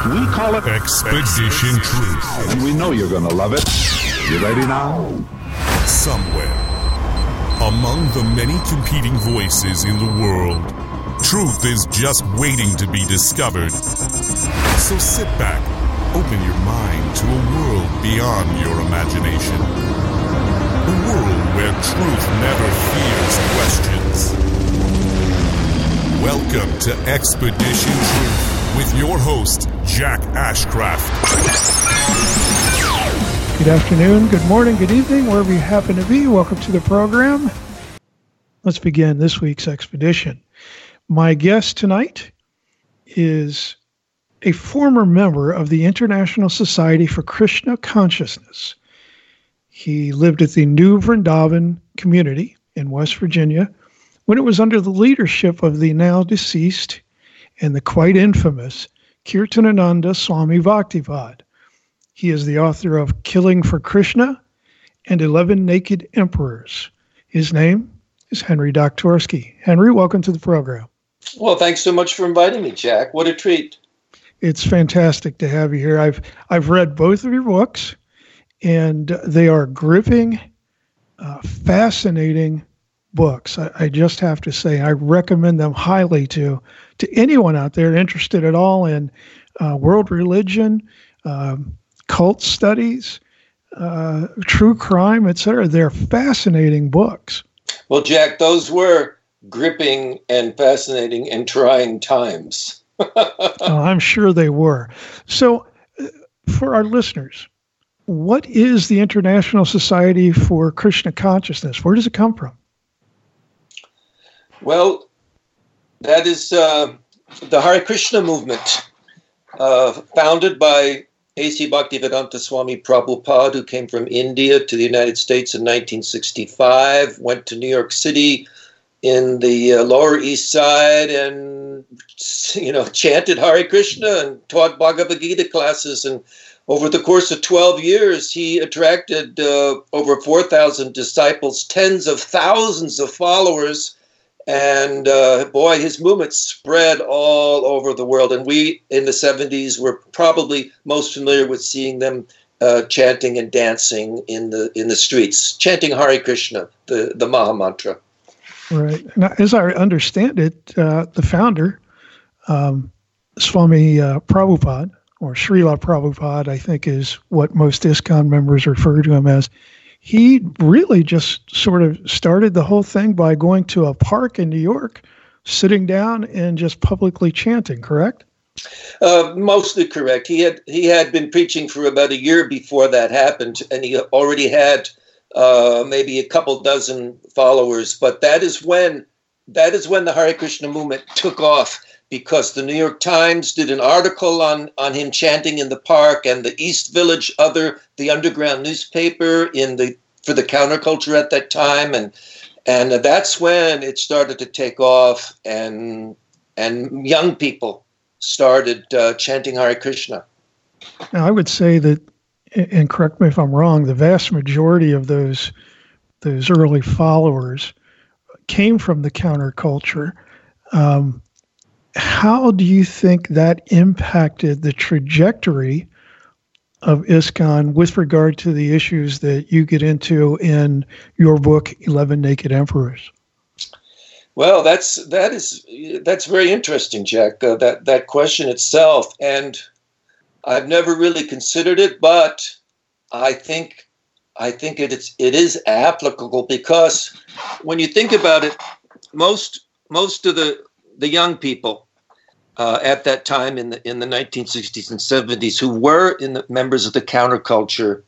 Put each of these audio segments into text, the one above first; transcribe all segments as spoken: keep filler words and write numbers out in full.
We call it Expedition Truth. And we know you're going to love it. You ready now? Somewhere, among the many competing voices in the world, truth is just waiting to be discovered. So sit back, open your mind to a world beyond your imagination. A world where truth never fears questions. Welcome to Expedition Truth with your host, Jack Ashcraft. Good afternoon, good morning, good evening, wherever you happen to be. Welcome to the program. Let's begin this week's expedition. My guest tonight is a former member of the International Society for Krishna Consciousness. He lived at the New Vrindavan community in West Virginia when it was under the leadership of the now deceased and the quite infamous Kirtanananda Swami Bhaktivad. He is the author of Killing for Krishna and Eleven Naked Emperors. His name is Henry Dochtorski. Henry, welcome to the program. Well, thanks so much for inviting me, Jack. What a treat. It's fantastic to have you here. I've I've read both of your books, and they are gripping, uh, fascinating books. I, I just have to say, I recommend them highly to to anyone out there interested at all in uh, world religion, um, cult studies, uh, true crime, et cetera. They're fascinating books. Well, Jack, those were gripping and fascinating and trying times. Oh, I'm sure they were. So uh, for our listeners, what is the International Society for Krishna Consciousness? Where does it come from? Well, that is uh, the Hare Krishna movement, uh, founded by A C Bhaktivedanta Swami Prabhupada, who came from India to the United States in nineteen sixty-five, went to New York City in the uh, Lower East Side and, you know, chanted Hare Krishna and taught Bhagavad Gita classes. And over the course of twelve years, he attracted uh, over four thousand disciples, tens of thousands of followers. And uh, boy, his movement spread all over the world. And we in the seventies were probably most familiar with seeing them uh, chanting and dancing in the in the streets, chanting Hare Krishna, the, the Maha Mantra. Right. Now, as I understand it, uh, the founder, um, Swami uh, Prabhupada, or Srila Prabhupada, I think is what most ISKCON members refer to him as, he really just sort of started the whole thing by going to a park in New York, sitting down and just publicly chanting, correct? Uh, mostly correct. He had he had been preaching for about a year before that happened, and he already had uh, maybe a couple dozen followers. But that is when that is when the Hare Krishna movement took off, because the New York Times did an article on, on him chanting in the park, and the East Village, other the underground newspaper in the for the counterculture at that time, and and that's when it started to take off, and and young people started uh, chanting Hare Krishna. Now, I would say that, and correct me if I'm wrong, the vast majority of those those early followers came from the counterculture. Um, How do you think that impacted the trajectory of ISKCON with regard to the issues that you get into in your book, Eleven Naked Emperors? Well, that's that is that's very interesting, Jack. Uh, that that question itself, and I've never really considered it, but I think I think it is it is applicable, because when you think about it, most most of the the young people Uh, at that time in the in the nineteen sixties and seventies, who were in the members of the counterculture,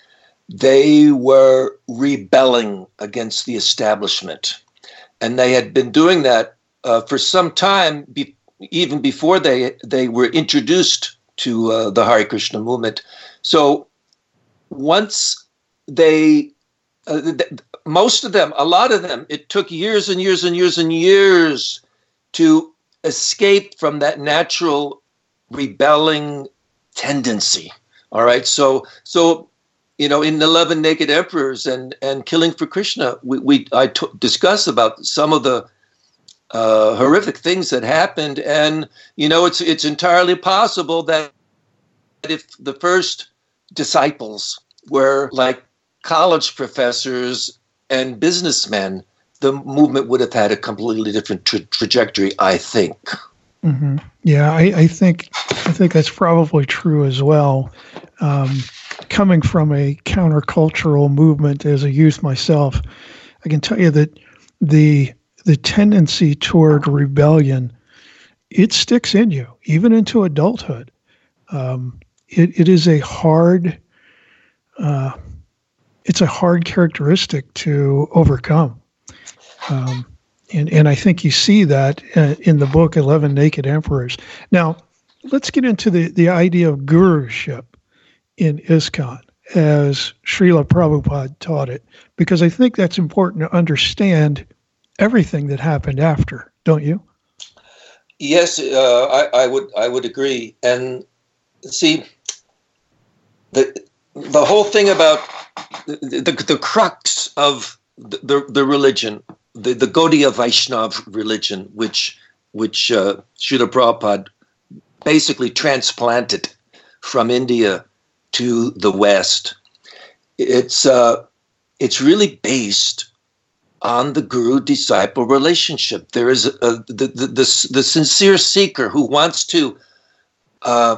they were rebelling against the establishment, and they had been doing that uh, for some time, be, even before they they were introduced to uh, the Hare Krishna movement. So once they, uh, th- most of them, a lot of them, it took years and years and years and years to escape from that natural rebelling tendency. All right. So, so, you know, in Eleven Naked Emperors and, and Killing for Krishna, we, we I t- discuss about some of the uh, horrific things that happened. And, you know, it's, it's entirely possible that if the first disciples were like college professors and businessmen, the movement would have had a completely different tra- trajectory, I think. Mm-hmm. Yeah, I, I think I think that's probably true as well. Um, coming from a countercultural movement as a youth myself, I can tell you that the the tendency toward rebellion, it sticks in you, even into adulthood. Um, it, it is a hard, uh, it's a hard characteristic to overcome. Um, and, and I think you see that uh, in the book, eleven Naked Emperors. Now, let's get into the, the idea of guruship in ISKCON as Srila Prabhupada taught it, because I think that's important to understand everything that happened after, don't you? Yes, uh, I, I would I would agree. And see, the the whole thing about the, the, the crux of the, the, the religion, the, the Gaudiya Vaishnav religion, which which uh, Srila Prabhupada basically transplanted from India to the West, it's uh, it's really based on the guru-disciple relationship. There is a, a, the, the, the, the sincere seeker who wants to uh,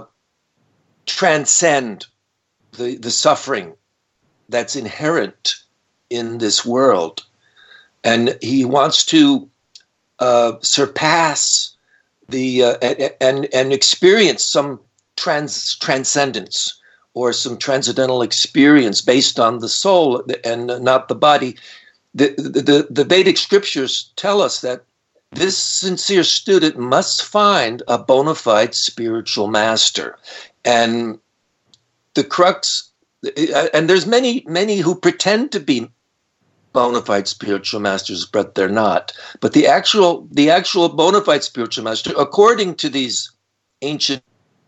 transcend the, the suffering that's inherent in this world. And he wants to uh, surpass the uh, and, and, and experience some trans, transcendence or some transcendental experience based on the soul and not the body. The, the, the Vedic scriptures tell us that this sincere student must find a bona fide spiritual master. And the crux, and there's many, many who pretend to be bona fide spiritual masters, but they're not. But the actual, the actual bona fide spiritual master, according to these ancient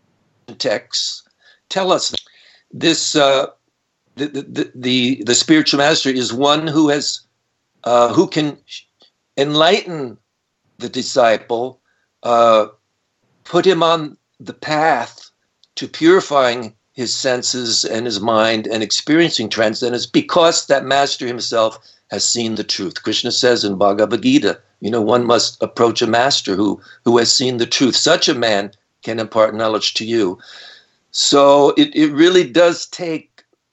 texts, tell us that this, uh, the, the, the, the spiritual master is one who has Uh, who can enlighten the disciple, uh, put him on the path to purifying his senses and his mind and experiencing transcendence, because that master himself has seen the truth. Krishna says in Bhagavad Gita, you know, one must approach a master who, who has seen the truth. Such a man can impart knowledge to you. So it, it really does take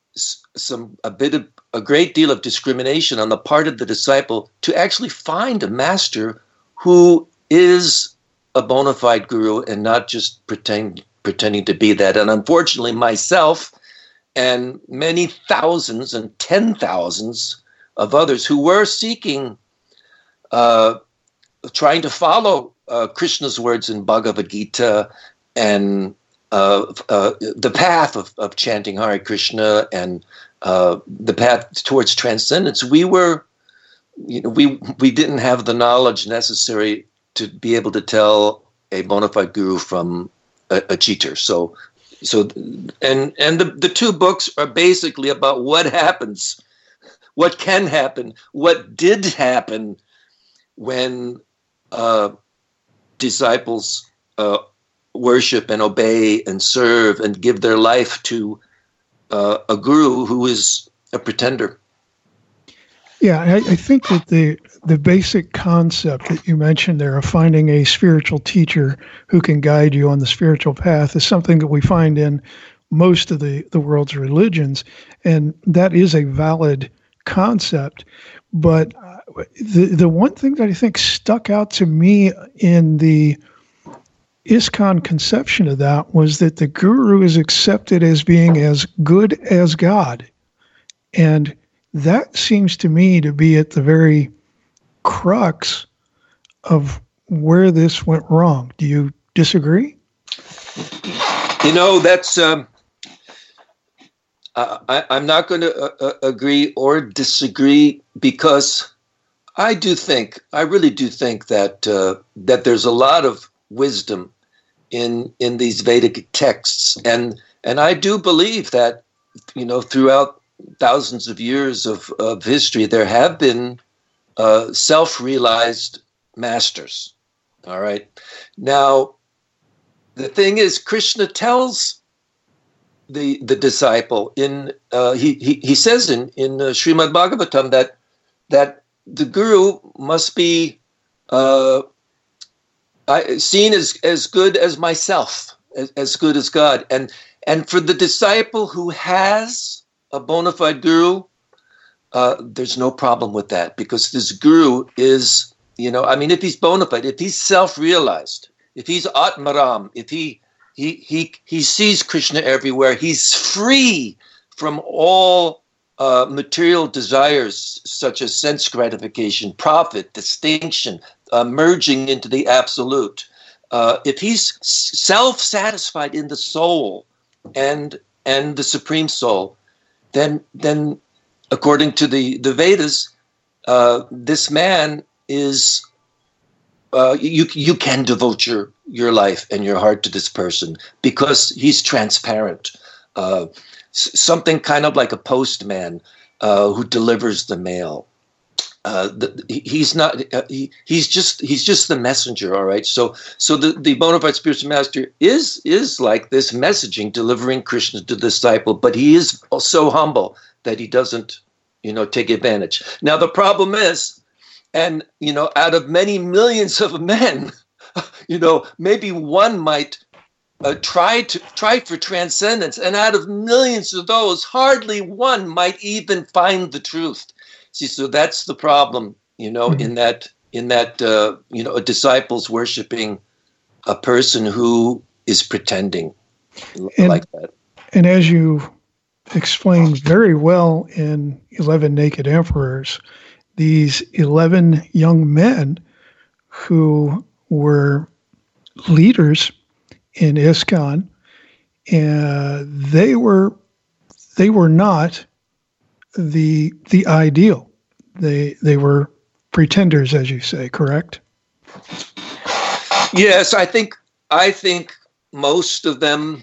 some a bit of a great deal of discrimination on the part of the disciple to actually find a master who is a bona fide guru and not just pretend, pretending to be that. And unfortunately, myself and many thousands and ten thousands of others who were seeking, uh, trying to follow uh, Krishna's words in Bhagavad Gita and uh, uh, the path of, of chanting Hare Krishna and Uh, the path towards transcendence, we were, you know, we we didn't have the knowledge necessary to be able to tell a bona fide guru from a, a cheater. So, so, and and the, the two books are basically about what happens, what can happen, what did happen when uh, disciples uh, worship and obey and serve and give their life to Uh, a guru who is a pretender. Yeah, I, I think that the the basic concept that you mentioned there of finding a spiritual teacher who can guide you on the spiritual path is something that we find in most of the, the world's religions, and that is a valid concept. But the the one thing that I think stuck out to me in the ISKCON conception of that was that the guru is accepted as being as good as God. And that seems to me to be at the very crux of where this went wrong. Do you disagree? You know, that's, um, I, I'm not going to uh, agree or disagree, because I do think, I really do think that uh, that there's a lot of wisdom in in these Vedic texts, and and I do believe that, you know, throughout thousands of years of, of history, there have been uh, self-realized masters. All right. Now, the thing is, Krishna tells the the disciple. In uh, he, he he says in in uh, Srimad Bhagavatam that that the guru must be uh, I, seen as as good as myself, as, as good as God, and and for the disciple who has a bona fide guru, uh, there's no problem with that, because this guru is, you know, I mean, if he's bona fide, if he's self-realized, if he's Atmaram, if he he he he sees Krishna everywhere, he's free from all uh, material desires such as sense gratification, profit, distinction, uh, merging into the absolute. Uh, if he's self-satisfied in the soul and and the supreme soul, then then according to the the Vedas, uh, this man is uh, you you can devote your your life and your heart to this person because he's transparent. Uh, something kind of like a postman uh, who delivers the mail. Uh, the, he's not. Uh, he, he's just. He's just the messenger. All right. So, so the, the bona fide spiritual master is is like this messaging, delivering Krishna to the disciple. But he is so humble that he doesn't, you know, take advantage. Now the problem is, and you know, out of many millions of men, you know, maybe one might uh, try to try for transcendence, and out of millions of those, hardly one might even find the truth. See, so that's the problem, you know, mm-hmm. in that, in that, uh, you know, a disciple's worshiping a person who is pretending and, like that. And as you explained very well in eleven Naked Emperors, these eleven young men who were leaders in ISKCON, uh, they were, they were not the the ideal. They they were pretenders, as you say, correct? Yes, I think I think most of them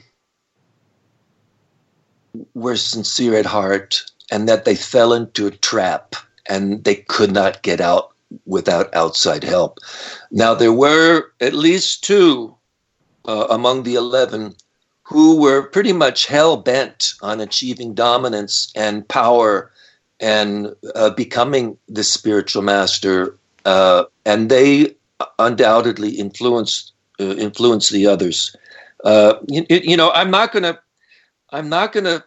were sincere at heart, and that they fell into a trap and they could not get out without outside help. Now, there were at least two uh, among the eleven who were pretty much hell-bent on achieving dominance and power and uh, becoming the spiritual master. Uh, and they undoubtedly influenced uh, influenced the others. Uh, you, you know, I'm not gonna I'm not gonna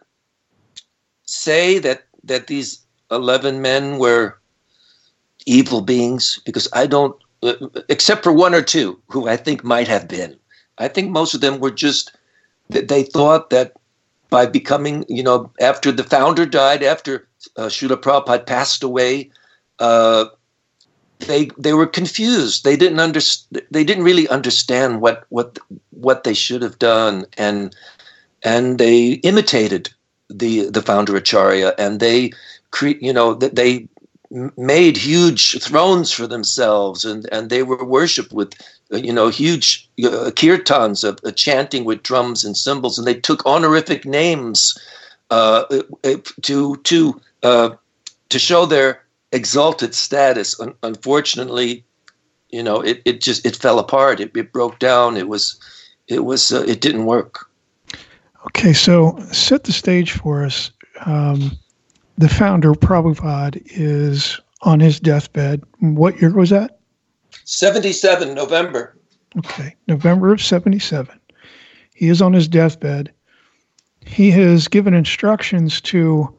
say that that these eleven men were evil beings, because I don't, uh, except for one or two who I think might have been. I think most of them were just, they thought that by becoming, you know, after the founder died, after uh, Srila Prabhupada passed away, uh, they they were confused. They didn't understand. They didn't really understand what what what they should have done, and and they imitated the the founder Acharya, and they cre- you know that they made huge thrones for themselves, and and they were worshipped with, you know, huge uh, kirtans of uh, chanting with drums and cymbals, and they took honorific names uh, to to uh, to show their exalted status. Un- unfortunately, you know, it, it just it fell apart. It, it broke down. It was it was uh, it didn't work. Okay, so set the stage for us. Um, the founder Prabhupada is on his deathbed. What year was that? seventy-seven, November. Okay, November of seventy-seven. He is on his deathbed. He has given instructions to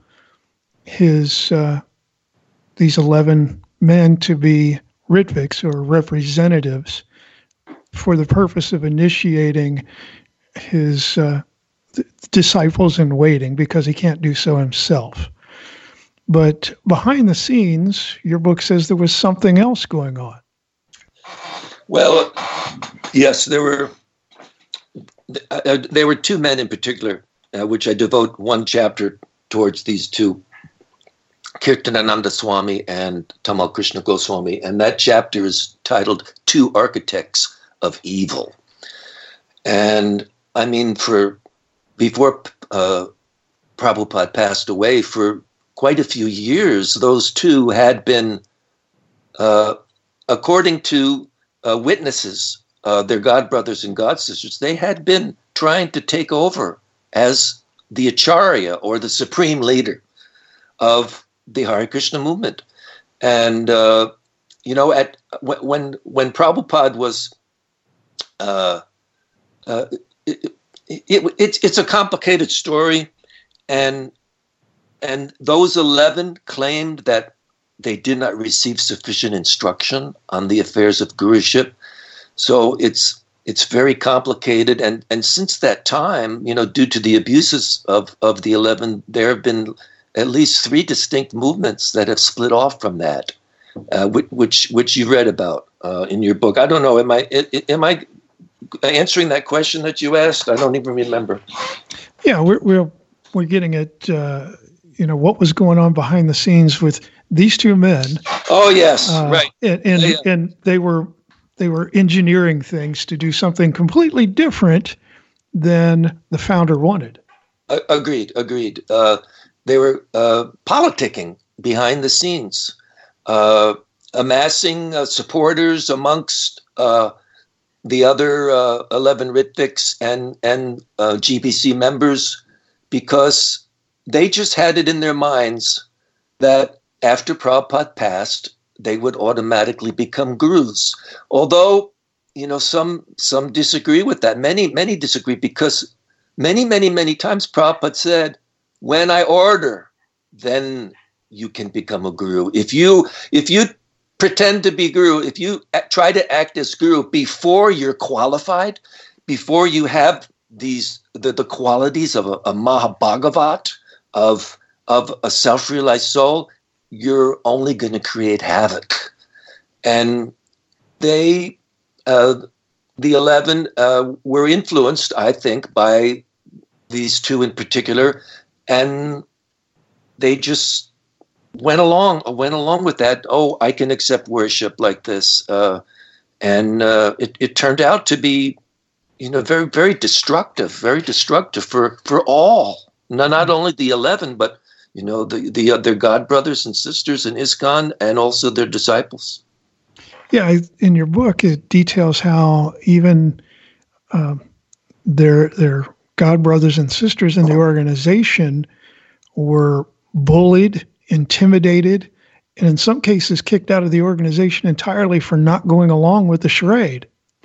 his uh, these eleven men to be Ritviks, or representatives, for the purpose of initiating his uh, disciples in waiting, because he can't do so himself. But behind the scenes, your book says there was something else going on. Well, yes, there were uh, there were two men in particular, uh, which I devote one chapter towards these two, Kirtanananda Swami and Tamal Krishna Goswami, and that chapter is titled Two Architects of Evil. And I mean, for before uh, Prabhupada passed away, for quite a few years, those two had been, uh, according to uh, witnesses, uh, their god brothers and god sisters, they had been trying to take over as the Acharya, or the supreme leader of the Hare Krishna movement. And, uh, you know, at when when Prabhupada was, uh, uh, it, it, it's it's a complicated story, and and those eleven claimed that they did not receive sufficient instruction on the affairs of guruship. So it's it's very complicated, and and since that time, you know, due to the abuses of of the eleven, there have been at least three distinct movements that have split off from that, uh, which, which which you read about uh, in your book. I don't know. Am I am I answering that question that you asked? I don't even remember. Yeah, we're we're we're getting at uh, you know, what was going on behind the scenes with these two men. Oh yes, uh, right. And and, yeah, yeah. and they were they were engineering things to do something completely different than the founder wanted. Uh, agreed. Agreed. Uh, They were uh, politicking behind the scenes, uh, amassing uh, supporters amongst uh, the other uh, eleven Ritviks and, and uh, G B C members, because they just had it in their minds that after Prabhupada passed, they would automatically become gurus. Although, you know, some some disagree with that. Many, many disagree, because many, many, many times Prabhupada said, when I order, then you can become a guru. If you if you pretend to be guru, if you try to act as guru before you're qualified, before you have these the, the qualities of a, a Mahabhagavat, of of a self-realized soul, you're only going to create havoc. And they, uh, the eleven, uh, were influenced, I think, by these two in particular. And they just went along, went along with that. Oh, I can accept worship like this, uh, and uh, it, it turned out to be, you know, very, very destructive, very destructive for, for all. Not not only the eleven, but you know, the the other God brothers and sisters in ISKCON, and also their disciples. Yeah, in your book, it details how even um, their their God brothers and sisters in the organization were bullied, intimidated, and in some cases kicked out of the organization entirely for not going along with the charade.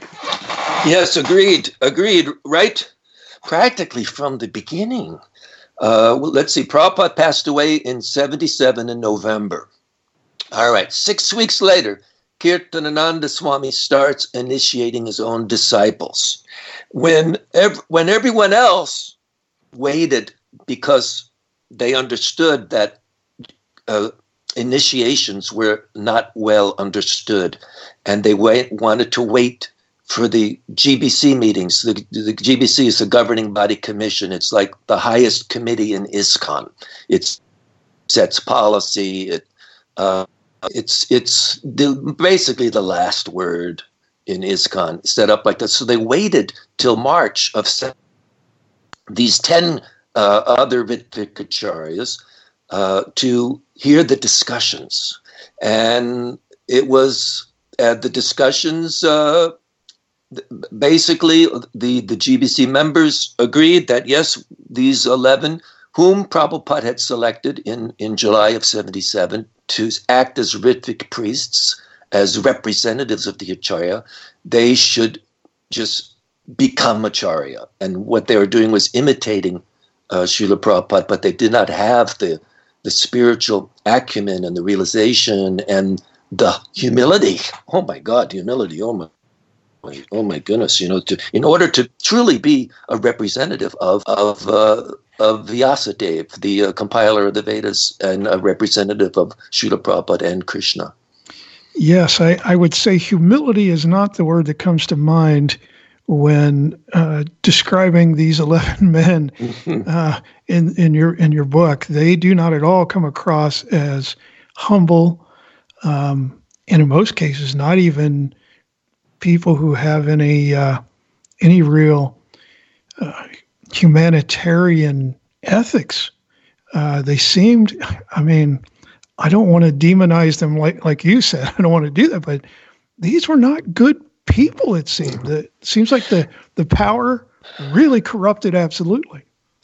Yes, agreed, agreed. Right, practically from the beginning. Uh, well, let's see, Prabhupada passed away in seventy-seven in November. All right, six weeks later, Kirtanananda Swami starts initiating his own disciples. When ev- when everyone else waited because they understood that uh, initiations were not well understood, and they wait, wanted to wait for the G B C meetings. The, the G B C is the governing body commission. It's like the highest committee in ISKCON. It sets policy. It uh, it's it's the, basically the last word in ISKCON, set up like that. So they waited till March of se- these ten uh, other Ritvicacharyas uh, to hear the discussions. And it was uh, the discussions, uh, basically the, the G B C members agreed that, yes, these eleven, whom Prabhupada had selected in, in July of seventy-seven to act as Ritvik priests, as representatives of the Acharya, they should just become Acharya. And what they were doing was imitating uh, Srila Prabhupada, but they did not have the, the spiritual acumen and the realization and the humility. Oh my God, humility, oh my Oh my goodness! You know, to in order to truly be a representative of of uh, of Vyasadeva, the uh, compiler of the Vedas, and a representative of Srila Prabhupada and Krishna. Yes, I, I would say humility is not the word that comes to mind when uh, describing these eleven men uh, in in your in your book. They do not at all come across as humble, um, and in most cases, not even people who have any uh, any real uh, humanitarian ethics. Uh, they seemed, I mean, I don't want to demonize them like like you said. I don't want to do that, but these were not good people. It seemed. It seems like the the power really corrupted absolutely.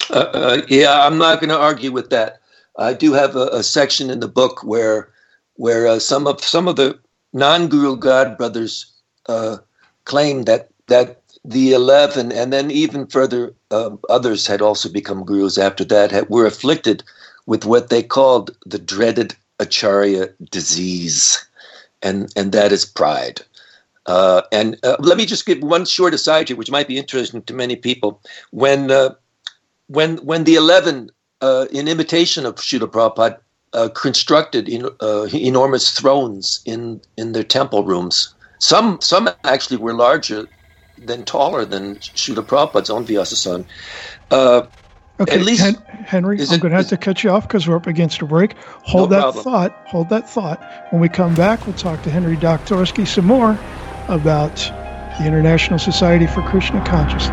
Uh, uh, yeah, I'm not going to argue with that. I do have a, a section in the book where where uh, some of some of the non-Guru God brothers uh, claim that that the eleven, and then even further, uh, others had also become gurus after that, had, were afflicted with what they called the dreaded Acharya disease, and and that is pride. Uh, and uh, let me just give one short aside here, which might be interesting to many people. When uh, when when the eleven, uh, in imitation of Srila Prabhupada, uh, constructed in, uh, enormous thrones in, in their temple rooms, some some actually were larger than taller than Srila Prabhupada's own Vyasa-san. Uh, Okay, At least, Hen- Henry, I'm it, going to have to cut you off because we're up against a break. Hold no that problem. thought. Hold that thought. When we come back, we'll talk to Henry Doktorsky some more about the International Society for Krishna Consciousness.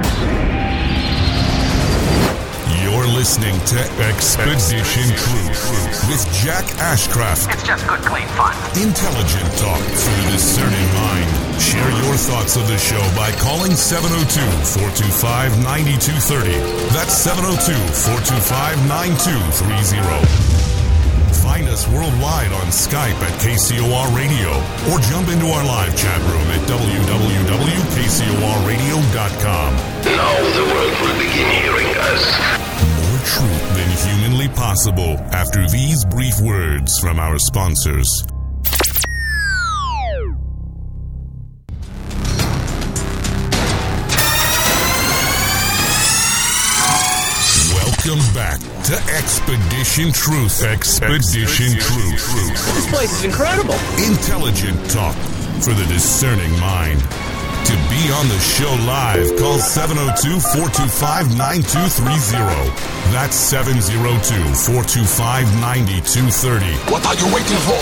You're listening to Expedition Truth with Jack Ashcraft. It's just good, clean fun. Intelligent talk for the discerning mind. Share your thoughts of the show by calling seven oh two, four two five, nine two three oh. That's seven oh two, four two five, nine two three oh. Find us worldwide on Skype at K C O R Radio or jump into our live chat room at w w w dot k c o r radio dot com. Now the world will begin hearing us. More truth than humanly possible after these brief words from our sponsors. Welcome back to Expedition Truth. Expedition Truth. This place is incredible. Intelligent talk for the discerning mind. To be on the show live, call seven oh two, four two five, nine two three oh. That's seven oh two, four two five, nine two three oh. What are you waiting for?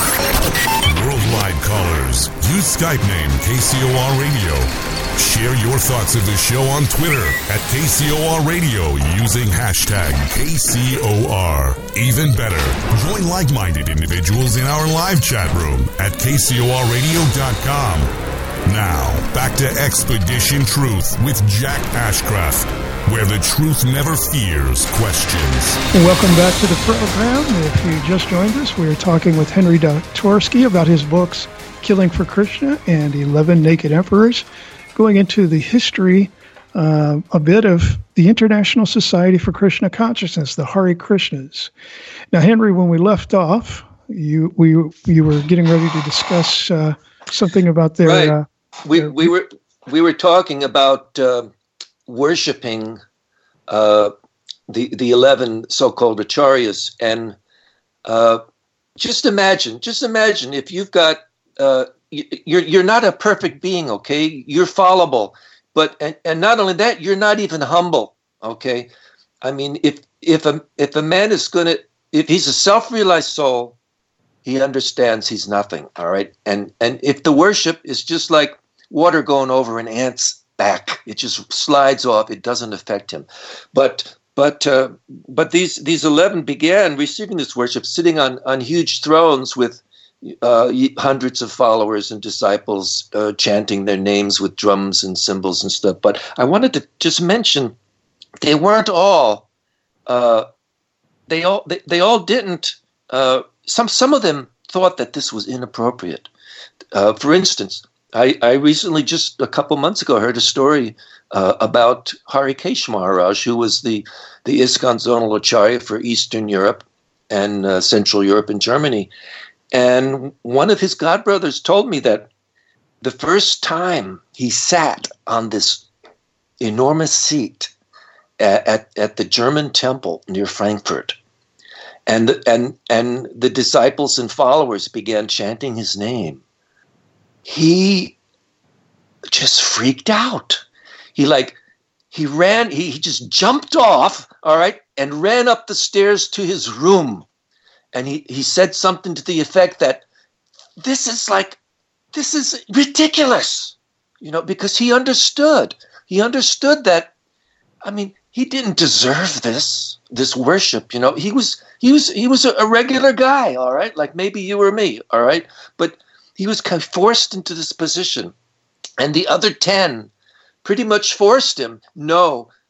Worldwide callers, use Skype name K C O R Radio. Share your thoughts of the show on Twitter at K C O R Radio using hashtag K C O R. Even better, join like-minded individuals in our live chat room at k c o r radio dot com. Now, back to Expedition Truth with Jack Ashcraft, where the truth never fears questions. Welcome back to the program. If you just joined us, we are talking with Henry Doktorsky about his books, Killing for Krishna and eleven Naked Emperors, going into the history, uh, a bit of the International Society for Krishna Consciousness, the Hare Krishnas. Now, Henry, when we left off, you we you were getting ready to discuss uh, something about their... Right. Uh, we their we were we were talking about uh, worshiping uh, the the eleven so-called acharyas, and uh, just imagine, just imagine if you've got uh, you're you're not a perfect being, okay? You're fallible, but and, and not only that, you're not even humble, okay? I mean, if if a if a man is gonna if he's a self-realized soul, he understands he's nothing, all right? And and if the worship is just like water going over an ant's back, it just slides off, it doesn't affect him. But but uh, but these these eleven began receiving this worship sitting on, on huge thrones with uh, hundreds of followers and disciples uh, chanting their names with drums and cymbals and stuff. But I wanted to just mention they weren't all uh, they all they, they all didn't uh, Some some of them thought that this was inappropriate. Uh, for instance, I, I recently, just a couple months ago, heard a story uh, about Harikesh Maharaj, who was the, the ISKCON Zonal Acharya for Eastern Europe and uh, Central Europe and Germany. And one of his godbrothers told me that the first time he sat on this enormous seat at, at, at the German temple near Frankfurt, And and and the disciples and followers began chanting his name, he just freaked out. He like he ran. He, he just jumped off. All right, and ran up the stairs to his room, and he he said something to the effect that this is like this is ridiculous, you know, because he understood. He understood that. I mean, he didn't deserve this. This worship, you know, he was he was he was a, a regular guy, all right, like maybe you or me, all right, but he was kind of forced into this position, and the other ten pretty much forced him. No,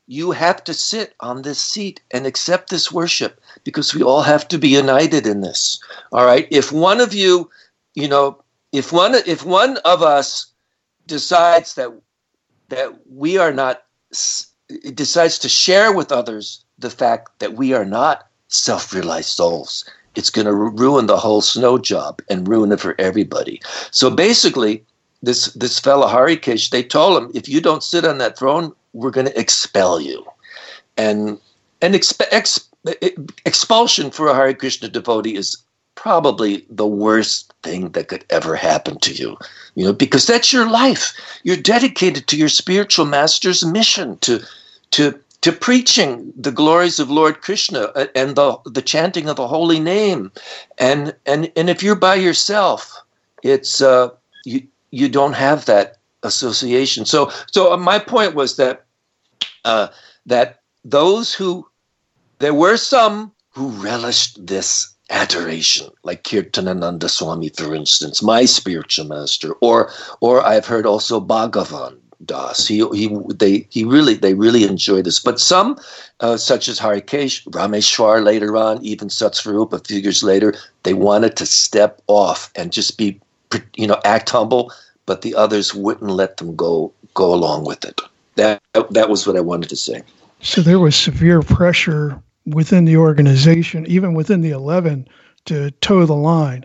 you have to sit on this seat and accept this worship because we all have to be united in this. All right. If one of you, you know, if one if one of us decides that that we are not, decides to share with others the fact that we are not self-realized souls, it's going to ruin the whole snow job and ruin it for everybody. So basically, this this fellow Harikesh, they told him, if you don't sit on that throne, we're going to expel you. And and exp- ex- expulsion for a Hare Krishna devotee is probably the worst thing that could ever happen to you, you know, because that's your life. You're dedicated to your spiritual master's mission, to to to preaching the glories of Lord Krishna and the the chanting of the holy name. And and and if you're by yourself, it's uh, you you don't have that association. So so my point was that uh, that those who there were some who relished this adoration, like Kirtanananda Swami, for instance, my spiritual master, or or I've heard also Bhagavan Das. He he they he really they really enjoy this. But some, uh, such as Harikesh, Rameshwar later on, even Satsvarup a few years later, they wanted to step off and just be, you know, act humble, but the others wouldn't let them go go along with it. That that was what I wanted to say. So there was severe pressure within the organization, even within the eleven, to toe the line.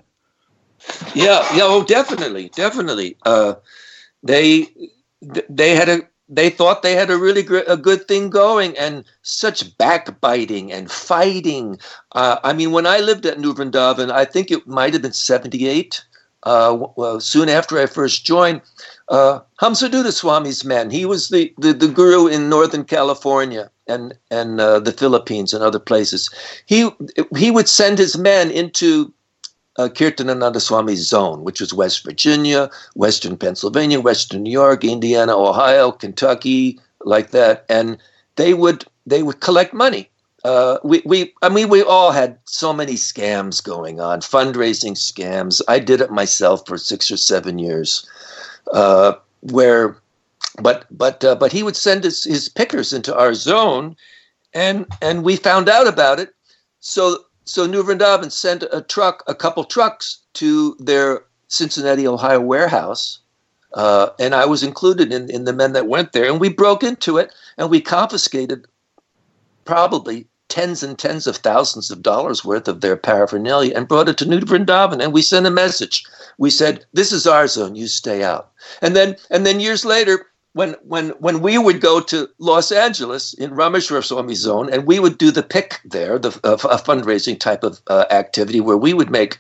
Yeah, yeah, oh, definitely, definitely. Uh, they they had a they thought they had a really gr- a good thing going, and such backbiting and fighting. Uh, I mean, when I lived at New Vrindavan, I think it might have been seventy-eight. Uh, well, soon after I first joined, uh, Hamsaduta Swami's men. He was the, the, the guru in Northern California and and uh, the Philippines and other places. He he would send his men into uh, Kirtanananda Swami's zone, which was West Virginia, Western Pennsylvania, Western New York, Indiana, Ohio, Kentucky, like that, and they would they would collect money. Uh, we, we, I mean, we all had so many scams going on, fundraising scams. I did it myself for six or seven years, uh, where, but, but, uh, but he would send his, his pickers into our zone, and, and we found out about it. So, so New Vrindavan sent a truck, a couple trucks to their Cincinnati, Ohio warehouse. Uh, and I was included in, in the men that went there, and we broke into it and we confiscated probably tens and tens of thousands of dollars worth of their paraphernalia and brought it to New Vrindavan. And we sent a message. We said, this is our zone, you stay out. And then and then years later, when when when we would go to Los Angeles in Rameshwar Swami's zone, and we would do the pick there, the uh, a fundraising type of uh, activity where we would make,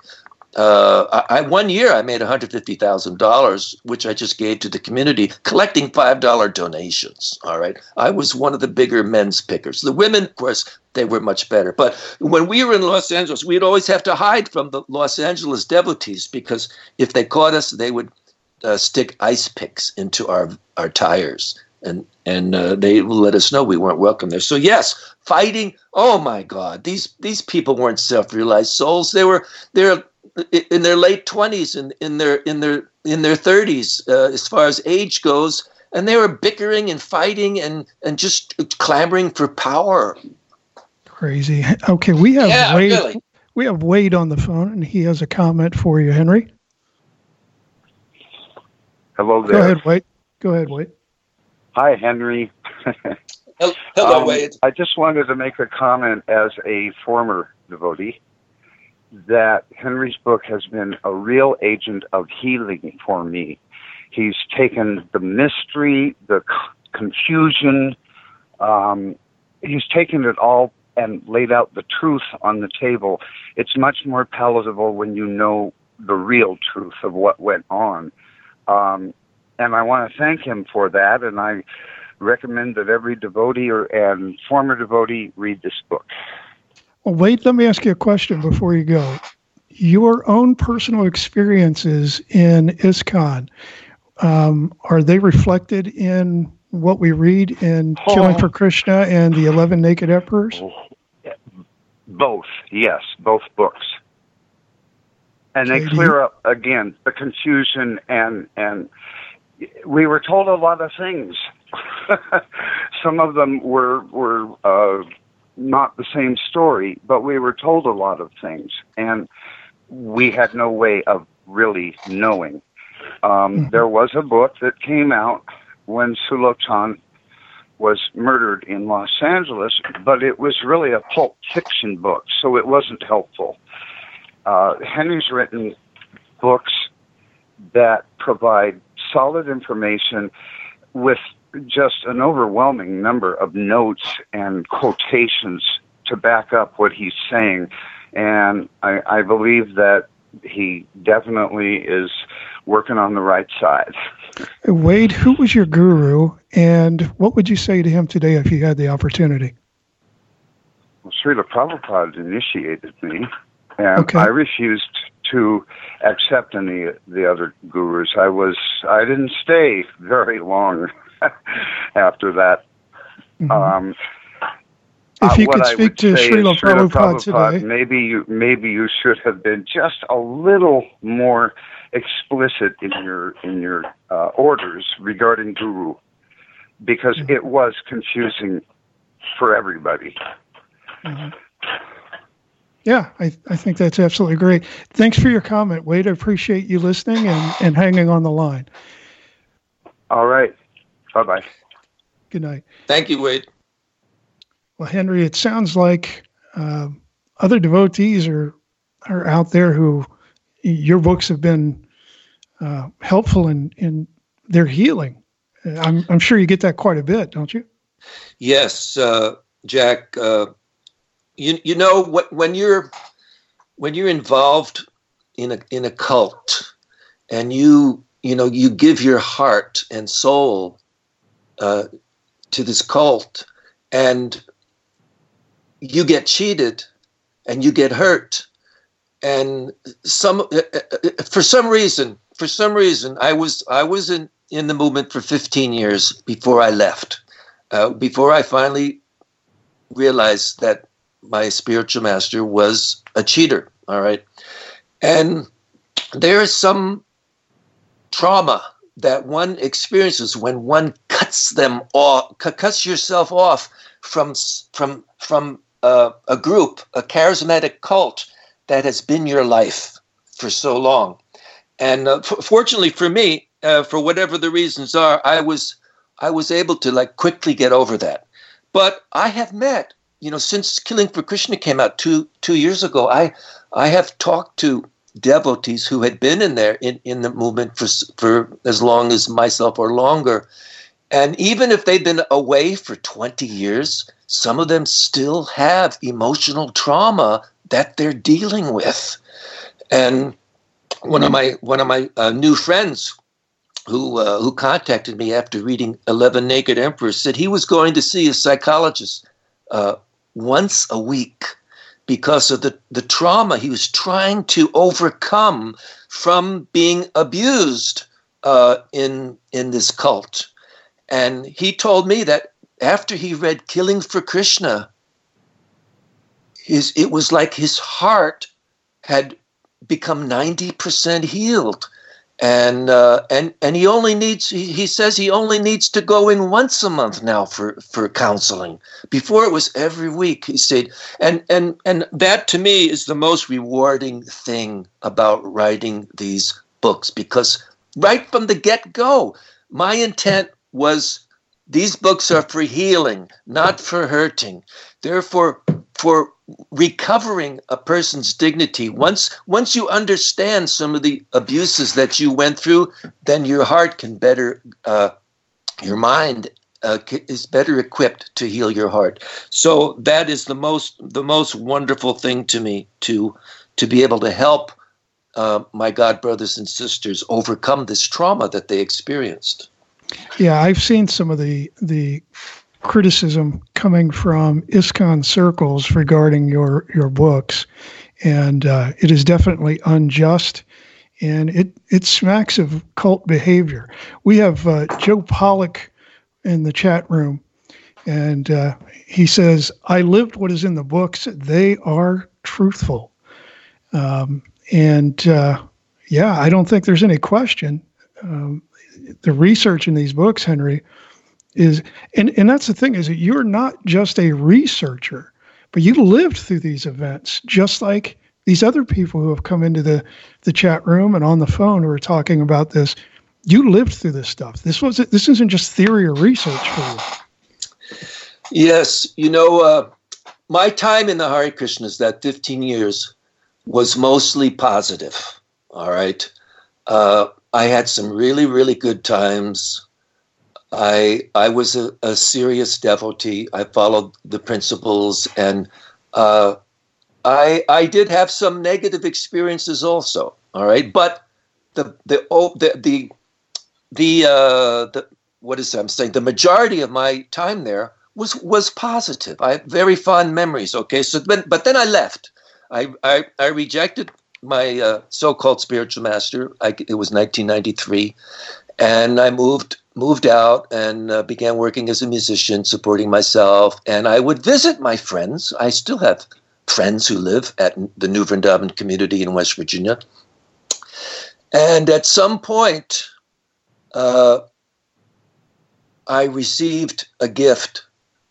uh, I, one year I made one hundred fifty thousand dollars, which I just gave to the community, collecting five dollar donations. All right. I was one of the bigger men's pickers. The women, of course, they were much better. But when we were in Los Angeles, we'd always have to hide from the Los Angeles devotees, because if they caught us, they would uh, stick ice picks into our, our tires. And and uh, they let us know we weren't welcome there. So yes, fighting. Oh my God, these these people weren't self-realized souls. They were they're in their late twenties and in their in their in their thirties, uh, as far as age goes, and they were bickering and fighting and and just clamoring for power. Crazy. Okay, we have yeah, Wade. Really. We have Wade on the phone, and he has a comment for you, Henry. Hello there. Go ahead, Wade. Go ahead, Wade. Hi, Henry. Hello, um, Wade. I just wanted to make a comment as a former devotee that Henry's book has been a real agent of healing for me. He's taken the mystery, the c- confusion, um, he's taken it all and laid out the truth on the table. It's much more palatable when you know the real truth of what went on. Um, and I want to thank him for that, and I recommend that every devotee or and former devotee read this book. Well, Wade, let me ask you a question before you go. Your own personal experiences in ISKCON, um, are they reflected in what we read in oh. Killing for Krishna and the Eleven Naked Emperors? Both, yes, both books. And they clear up, again, the confusion, and, and we were told a lot of things. some of them were were uh, not the same story, but we were told a lot of things, and we had no way of really knowing. Um, mm-hmm. There was a book that came out when Sulo Chan was murdered in Los Angeles, but it was really a pulp fiction book, so it wasn't helpful. Uh, Henry's written books that provide solid information with just an overwhelming number of notes and quotations to back up what he's saying. And I, I believe that he definitely is working on the right side. Wade, who was your guru, and what would you say to him today if you had the opportunity? Well, Srila Prabhupada initiated me, and okay. I refused to accept any of the other gurus. I was I didn't stay very long after that. Mm-hmm. Um, if you uh, could speak to Srila Prabhupada, Prabhupada today, maybe you maybe you should have been just a little more explicit in your in your uh, orders regarding guru, because mm-hmm. it was confusing for everybody. Mm-hmm. Yeah, I, I think that's absolutely great. Thanks for your comment, Wade. I appreciate you listening and, and hanging on the line. All right. Bye-bye. Good night. Thank you, Wade. Well, Henry, it sounds like uh, other devotees are are out there who your books have been uh, helpful in, in their healing. I'm I'm sure you get that quite a bit, don't you? Yes, uh, Jack. Uh, you you know what when you're when you're involved in a in a cult, and you you know you give your heart and soul uh, to this cult, and you get cheated, and you get hurt, and some uh, uh, for some reason for some reason I was I was in, in the movement for fifteen years before I left, uh, before I finally realized that my spiritual master was a cheater. All right, and there is some trauma that one experiences when one cuts them off, cuts yourself off from from from uh, a group, a charismatic cult that has been your life for so long. And uh, f- fortunately for me, uh, for whatever the reasons are, I was I was able to like quickly get over that. But I have met, you know, since Killing for Krishna came out two two years ago, I I have talked to devotees who had been in there in, in the movement for for as long as myself or longer. And even if they've been away for twenty years, some of them still have emotional trauma that they're dealing with. And one of my one of my uh, new friends who uh, who contacted me after reading Eleven Naked Emperors said he was going to see a psychologist uh, once a week because of the, the trauma he was trying to overcome from being abused uh, in in this cult. And he told me that after he read Killing for Krishna, his it was like his heart had become ninety percent healed. And uh, and and he only needs he, he says he only needs to go in once a month now for, for counseling. Before it was every week, he said. And and and that to me is the most rewarding thing about writing these books, because right from the get-go, my intent was these books are for healing, not for hurting. Therefore, for recovering a person's dignity. Once once you understand some of the abuses that you went through, then your heart can better, uh, your mind uh, is better equipped to heal your heart. So that is the most the most wonderful thing to me, to to be able to help uh, my God brothers and sisters overcome this trauma that they experienced. Yeah, I've seen some of the the criticism coming from ISKCON circles regarding your your books, and uh, it is definitely unjust, and it it smacks of cult behavior. We have uh, Joe Pollock in the chat room, and uh, he says, "I lived what is in the books. They are truthful," um, and uh, yeah, I don't think there's any question. Um, the research in these books, Henry, is, and, and that's the thing, is that you're not just a researcher, but you lived through these events, just like these other people who have come into the, the chat room and on the phone who are talking about this. You lived through this stuff. This was this isn't just theory or research for you. Yes, you know, uh, my time in the Hare Krishnas, that fifteen years, was mostly positive. All right, uh, I had some really, really good times. I I was a, a serious devotee. I followed the principles, and uh, I I did have some negative experiences also. All right, but the the oh, the the the uh, the what is that I'm saying? The majority of my time there was was positive. I have very fond memories. Okay, so but but then I left. I I, I rejected my uh, so-called spiritual master. I, it was nineteen ninety-three, and I moved. moved out and uh, began working as a musician, supporting myself. And I would visit my friends. I still have friends who live at the New Vrindavan community in West Virginia. And at some point, uh, I received a gift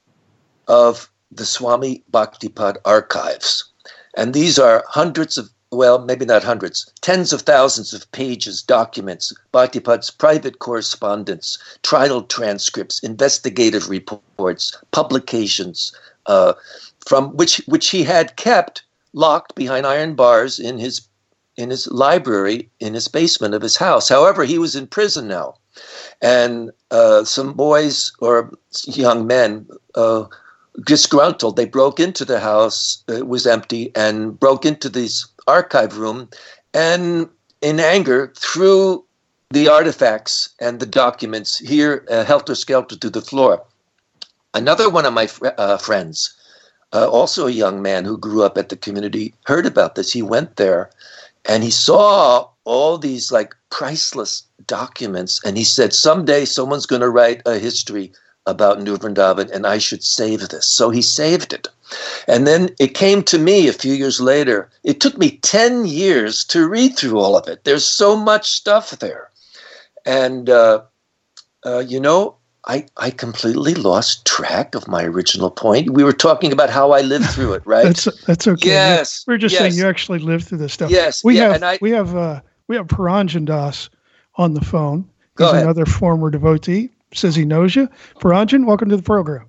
of the Swami Bhaktipad archives. And these are hundreds of well, maybe not hundreds, tens of thousands of pages, documents, Bhaktipad's private correspondence, trial transcripts, investigative reports, publications, uh, from which which he had kept locked behind iron bars in his in his library in his basement of his house. However, he was in prison now, and uh, some boys or young men. Uh, Disgruntled, they broke into the house. It was empty, and broke into this archive room, and in anger threw the artifacts and the documents here, uh, helter-skelter, to the floor. Another one of my fr- uh, friends, uh, also a young man who grew up at the community, heard about this. He went there, and he saw all these like priceless documents, and he said, someday someone's going to write a history about New Vrindavan, and I should save this. So he saved it. And then it came to me a few years later. It took me ten years to read through all of it. There's so much stuff there. And, uh, uh, you know, I, I completely lost track of my original point. We were talking about how I lived through it, right? that's that's okay. Yes. We're just yes. saying you actually lived through this stuff. Yes. We yeah, have and I, we have uh, we have Paranjan Das on the phone. Go He's ahead. another former devotee. Says he knows you. Paranjan, welcome to the program.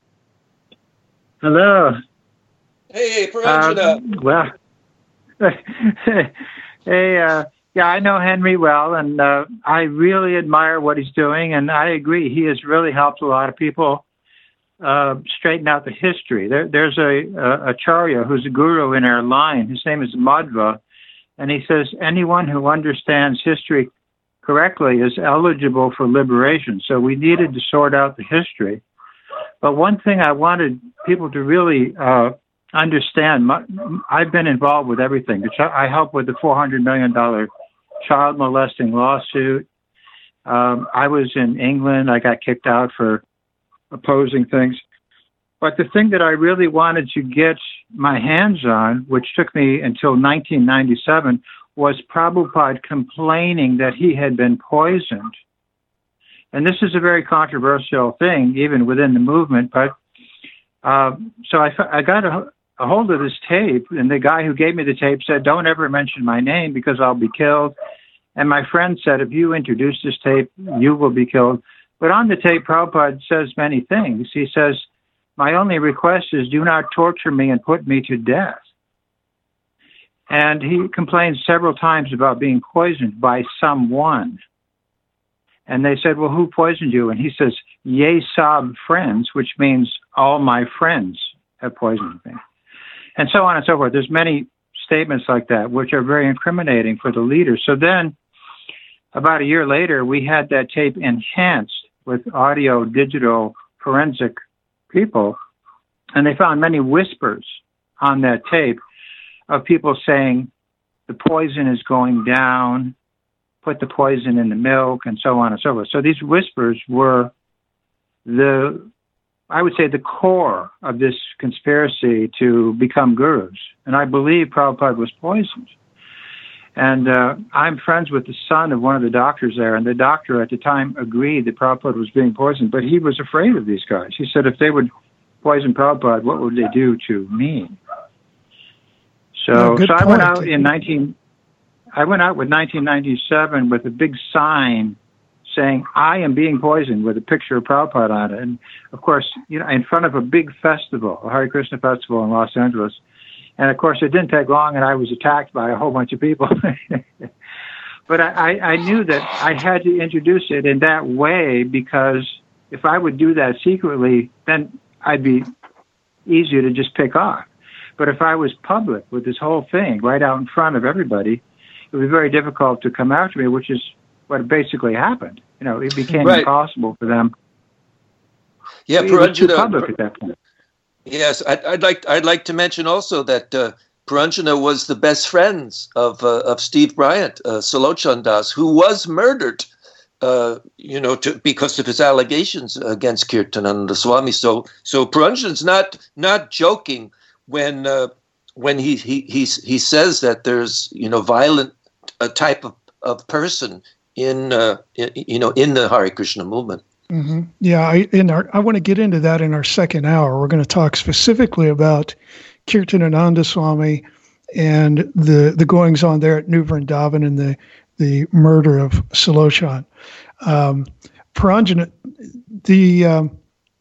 Hello. Hey, Paranjana. Um, well, hey, uh, yeah, I know Henry well, and uh, I really admire what he's doing, and I agree. He has really helped a lot of people uh, straighten out the history. There, there's a, a acharya who's a guru in our line. His name is Madhva, and he says anyone who understands history correctly is eligible for liberation. So we needed to sort out the history. But one thing I wanted people to really uh, understand, my, I've been involved with everything. I helped with the four hundred million dollars child molesting lawsuit. Um, I was in England. I got kicked out for opposing things. But the thing that I really wanted to get my hands on, which took me until nineteen ninety-seven, was Prabhupada complaining that he had been poisoned. And this is a very controversial thing, even within the movement. But uh, so I, I got a, a hold of this tape, and the guy who gave me the tape said, don't ever mention my name because I'll be killed. And my friend said, if you introduce this tape, you will be killed. But on the tape, Prabhupada says many things. He says, my only request is do not torture me and put me to death. And he complained several times about being poisoned by someone. And they said, well, who poisoned you? And he says, ye sab friends, which means all my friends have poisoned me. And so on and so forth. There's many statements like that, which are very incriminating for the leader. So then about a year later, we had that tape enhanced with audio, digital, forensic people. And they found many whispers on that tape of people saying the poison is going down, put the poison in the milk, and so on and so forth. So these whispers were the, I would say, the core of this conspiracy to become gurus. And I believe Prabhupada was poisoned. And uh, I'm friends with the son of one of the doctors there, and the doctor at the time agreed that Prabhupada was being poisoned, but he was afraid of these guys. He said if they would poison Prabhupada, what would they do to me? So, No, good so I went point. out in nineteen. I went out with nineteen ninety-seven with a big sign saying I am being poisoned with a picture of Prabhupada on it, and of course, you know, in front of a big festival, a Hare Krishna festival in Los Angeles. And of course, it didn't take long, and I was attacked by a whole bunch of people. But I, I knew that I had to introduce it in that way, because if I would do that secretly, then I'd be easier to just pick off. But if I was public with this whole thing right out in front of everybody, it would be very difficult to come after me, which is what basically happened. You know, it became Right. impossible for them. Yeah, It was too Puranjana. public at that point. Yes, I'd, I'd like I'd like to mention also that uh, Puranjana was the best friends of uh, of Steve Bryant, uh, Salochan Das, who was murdered, uh, you know, to, because of his allegations against Kirtananda Swami. So so Puranjana's not not joking when uh, when he he he he says that there's, you know, violent a type of, of person in, uh, in you know in the Hare Krishna movement. Mm-hmm. Yeah, I, in our, I want to get into that in our second hour. We're going to talk specifically about Kirtanananda Swami and the the goings on there at New Vrindavan and the the murder of Salochan. Um, Puranjana, the um,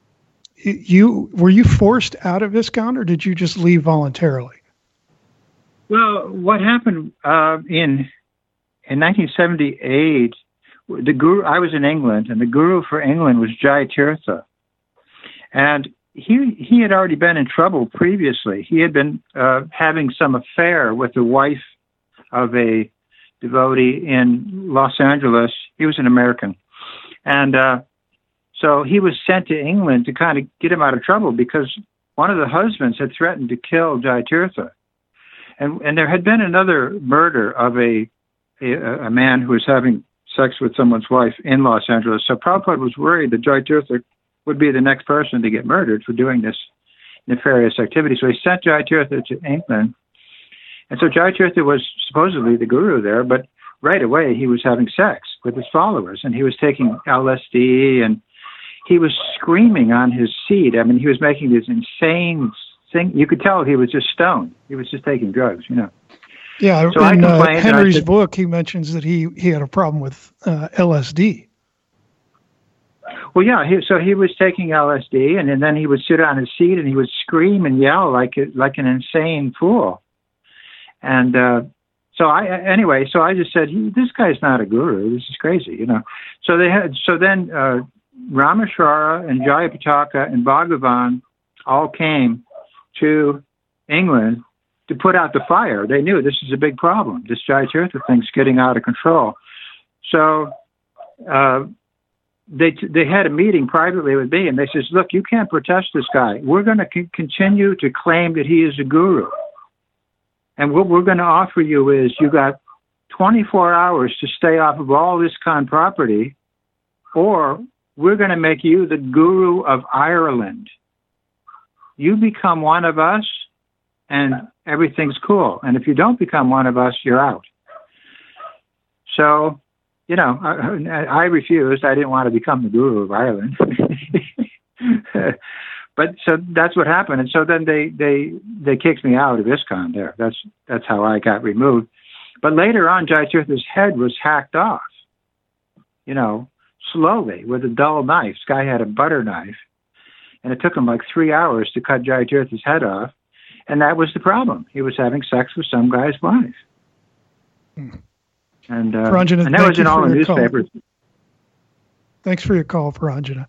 you were you forced out of ISKCON, or did you just leave voluntarily? Well, what happened uh, in in nineteen seventy-eight? The guru. I was in England, and the guru for England was Jai Tirtha, and he he had already been in trouble previously. He had been uh, having some affair with the wife of a devotee in Los Angeles. He was an American, and uh, so he was sent to England to kind of get him out of trouble, because one of the husbands had threatened to kill Jai Tirtha. And and there had been another murder of a, a a man who was having sex with someone's wife in Los Angeles. So Prabhupada was worried that Jai Tirtha would be the next person to get murdered for doing this nefarious activity. So he sent Jai Tirtha to England. And so Jai Tirtha was supposedly the guru there, but right away he was having sex with his followers, and he was taking L S D, and he was screaming on his seat. I mean, he was making these insane thing. You could tell he was just stoned. He was just taking drugs, you know. Yeah, So I in uh, complained, and I Henry's said- book, he mentions that he, he had a problem with uh, L S D. Well, yeah. He, so he was taking L S D, and, and then he would sit on his seat and he would scream and yell like a, like an insane fool. And uh, so I anyway. So I just said, "This guy's not a guru. This is crazy," you know. So they had. So then uh, Rameshwara and Jayapataka and Bhagavan all came to England to put out the fire. They knew this is a big problem. This Jai Tirtha thing's getting out of control. So uh, they they had a meeting privately with me, and they says, "Look, you can't protest this guy. We're going to c- continue to claim that he is a guru. And what we're going to offer you is you got twenty-four hours to stay off of all ISKCON property, or we're going to make you the guru of Ireland. You become one of us, and everything's cool. And if you don't become one of us, you're out." So, you know, I, I refused. I didn't want to become the guru of Ireland. But so that's what happened. And so then they, they, they kicked me out of ISKCON there. That's, that's how I got removed. But later on, Jai Tirtha's head was hacked off, you know, slowly with a dull knife. This guy had a butter knife, and it took him like three hours to cut Jai Tirtha's head off. And that was the problem. He was having sex with some guy's wife. Hmm. And, uh, Puranjana, and that thank was in you all for the your call. newspapers. Thanks for your call, Puranjana.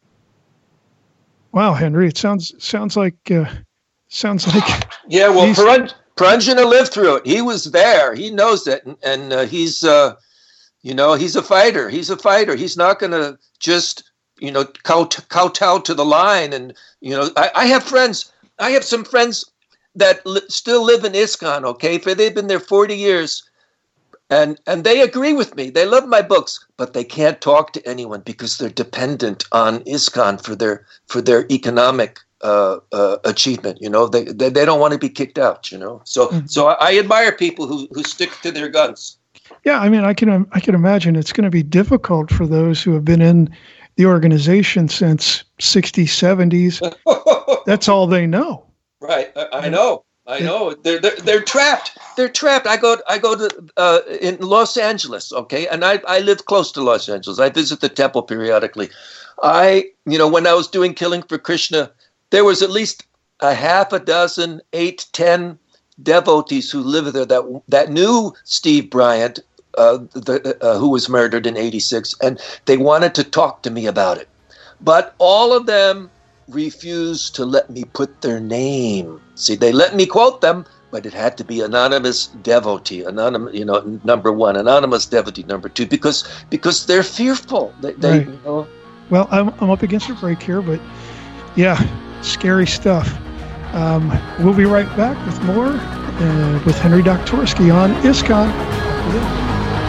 Wow, Henry, it sounds sounds like uh, sounds like Yeah, well, He's- Puran- Puranjana lived through it. He was there. He knows it, and, and uh, he's, uh, you know, he's a fighter. He's a fighter. He's not going to just, you know, kow- kowtow to the line. And you know, I, I have friends. I have some friends that li- still live in ISKCON. Okay, for they've been there forty years. And and they agree with me. They love my books, but they can't talk to anyone because they're dependent on ISKCON for their for their economic uh, uh, achievement. You know, they, they they don't want to be kicked out. You know, so Mm-hmm. so I, I admire people who who stick to their guns. Yeah, I mean, I can I can imagine it's going to be difficult for those who have been in the organization since sixties, seventies. That's all they know. Right, I, I know, I know. They're, they're they're trapped. They're trapped. I go I go to uh, in Los Angeles, okay, and I I live close to Los Angeles. I visit the temple periodically. I you know when I was doing Killing for Krishna, there was at least a half a dozen, eight, ten devotees who live there that that knew Steve Bryant, uh, the, uh, who was murdered in eighty-six, and they wanted to talk to me about it. But all of them refused to let me put their name. See, they let me quote them, but it had to be anonymous devotee, anonymous, you know, number one, anonymous devotee number two, because because they're fearful. They, they Right. you know. Well, I'm, I'm up against a break here, but yeah, scary stuff. Um, we'll be right back with more uh, with Henry Doktorsky on ISKCON. After this.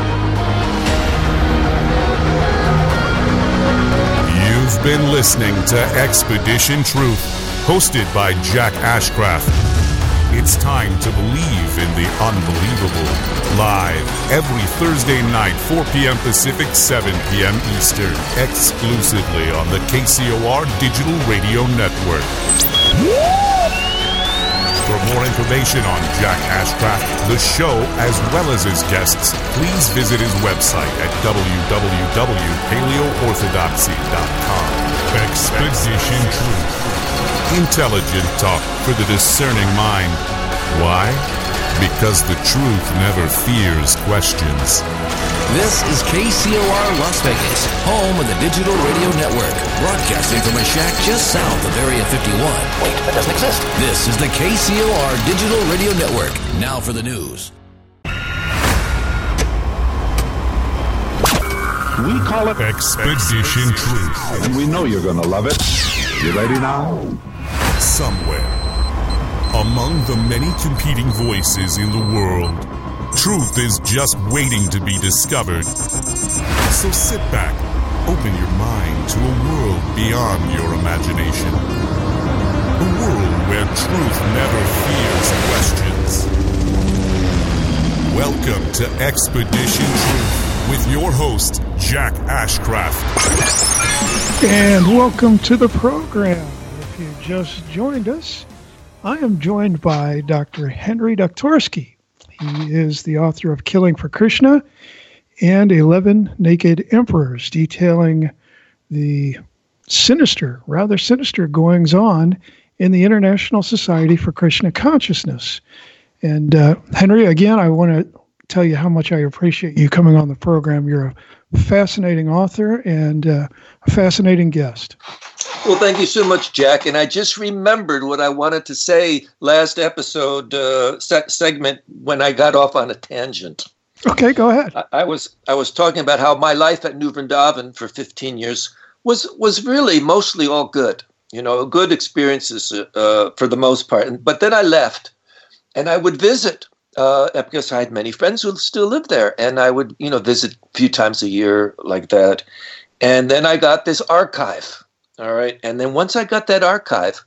You've been listening to Expedition Truth, hosted by Jack Ashcraft. It's time to believe in the unbelievable. Live every Thursday night, four p.m. Pacific, seven p.m. Eastern, exclusively on the K C O R Digital Radio Network. For more information on Jack Ashcraft, the show, as well as his guests, please visit his website at w w w dot paleo orthodoxy dot com. Expedition Truth. Intelligent talk for the discerning mind. Why? Because the truth never fears questions. This is K C O R Las Vegas, home of the Digital Radio Network, broadcasting from a shack just south of Area fifty-one. Wait, that doesn't exist. This is the K C O R Digital Radio Network. Now for the news. We call it Expedition Truth. and we know you're gonna love it. You ready now? Somewhere, among the many competing voices in the world, truth is just waiting to be discovered. So sit back, open your mind to a world beyond your imagination. A world where truth never fears questions. Welcome to Expedition Truth with your host, Jack Ashcraft. And welcome to the program. If you just joined us, I am joined by Doctor Henry Doktorsky. He is the author of Killing for Krishna and eleven Naked Emperors, detailing the sinister, rather sinister goings-on in the International Society for Krishna Consciousness. And uh, Henry, again, I want to tell you how much I appreciate you coming on the program. You're a fascinating author and uh, a fascinating guest. Well, thank you so much, Jack. And I just remembered what I wanted to say last episode uh, se- segment when I got off on a tangent. Okay, go ahead. I, I was I was talking about how my life at New Vrindavan for fifteen years was was really mostly all good. You know, good experiences uh, for the most part. But then I left, and I would visit uh, because I had many friends who still lived there, and I would you know visit a few times a year like that. And then I got this archive. All right. And then once I got that archive,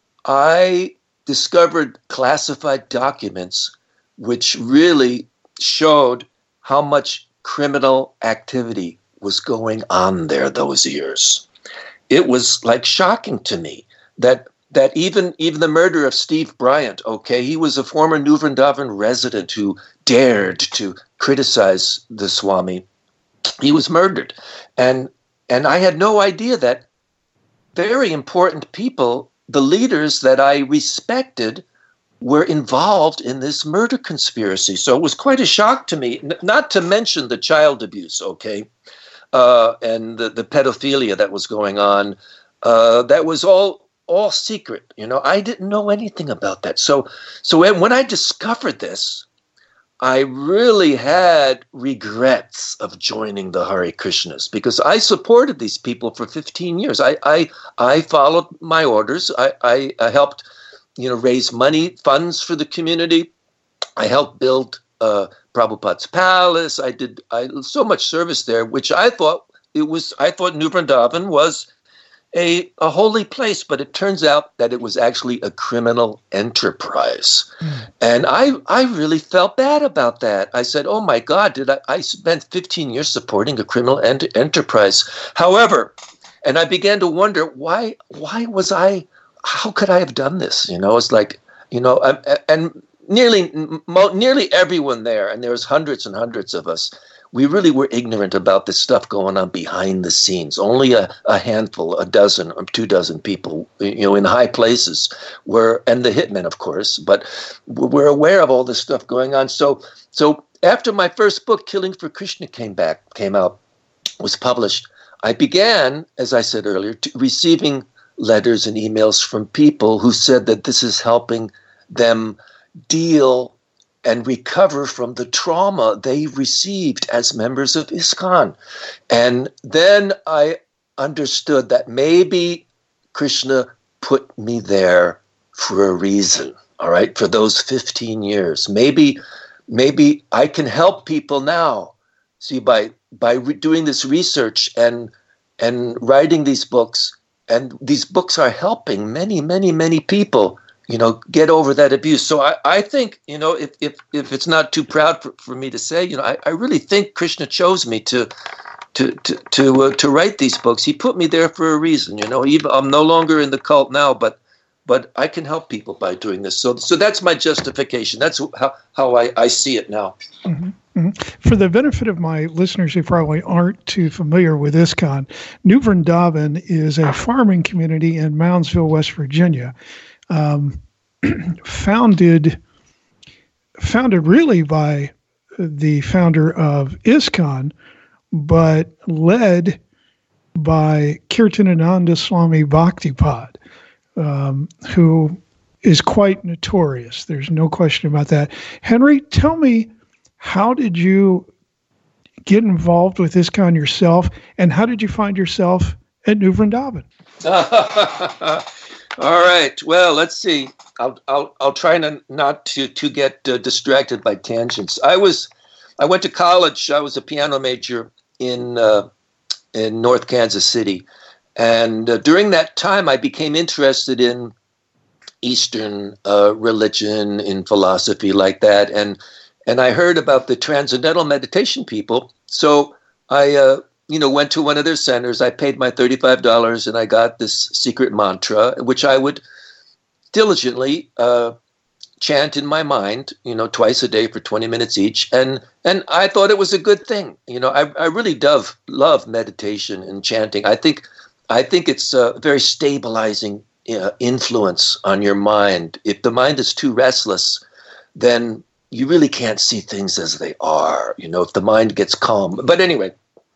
I discovered classified documents which really showed how much criminal activity was going on there those years. It was like shocking to me that that even even the murder of Steve Bryant, okay, he was a former New Vrindavan resident who dared to criticize the Swami. He was murdered. And and I had no idea that very important people, the leaders that I respected, were involved in this murder conspiracy. So it was quite a shock to me, N- not to mention the child abuse, okay, uh, and the, the pedophilia that was going on. Uh, that was all all secret. You know, I didn't know anything about that. So, so when, when I discovered this, I really had regrets of joining the Hare Krishnas because I supported these people for fifteen years. I I, I followed my orders. I, I, I helped, you know, raise money, funds for the community. I helped build uh, Prabhupada's palace. I did I, so much service there, which I thought it was. I thought New Vrindavan was, a, a holy place, but it turns out that it was actually a criminal enterprise. Mm. And I I really felt bad about that. I said, oh my God, did I, I spent fifteen years supporting a criminal ent- enterprise. However, and I began to wonder, why why was I, how could I have done this? You know, it's like, you know, and nearly nearly everyone there, and there was hundreds and hundreds of us, we really were ignorant about this stuff going on behind the scenes. Only a, a handful, a dozen or two dozen people, you know, in high places were, and the hitmen, of course, but we're aware of all this stuff going on. So, so after my first book, Killing for Krishna, came back, came out, was published, I began, as I said earlier, to receiving letters and emails from people who said that this is helping them deal and recover from the trauma they received as members of ISKCON. And then I understood that maybe Krishna put me there for a reason, all right, for those fifteen years. Maybe maybe I can help people now. See, by by re- doing this research and and writing these books, and these books are helping many, many, many people, you know, get over that abuse. So I, I think, you know, if, if, if it's not too proud for, for me to say, you know, I, I really think Krishna chose me to to to to, uh, to write these books. He put me there for a reason, you know. Even, I'm no longer in the cult now, but but I can help people by doing this. So so that's my justification. That's how, how I, I see it now. Mm-hmm. Mm-hmm. For the benefit of my listeners who probably aren't too familiar with ISKCON, New Vrindavan is a farming community in Moundsville, West Virginia. Um, founded, founded really by the founder of ISKCON, but led by Kirtanananda Swami Bhaktipad, um, who is quite notorious. There's no question about that. Henry, tell me, how did you get involved with ISKCON yourself, and how did you find yourself at New Vrindavan? All right. Well, let's see. I'll I'll I'll try not not to to get uh, distracted by tangents. I was I went to college. I was a piano major in uh, in North Kansas City, and uh, during that time, I became interested in Eastern uh, religion, in philosophy, like that, and and I heard about the Transcendental Meditation people. So I. Uh, you know, went to one of their centers. I paid my thirty-five dollars and I got this secret mantra, which I would diligently uh, chant in my mind, you know, twice a day for twenty minutes each. And and I thought it was a good thing. You know, I, I really love, love meditation and chanting. I think I think it's a very stabilizing uh, influence on your mind. If the mind is too restless, then you really can't see things as they are, you know, if the mind gets calm. But anyway,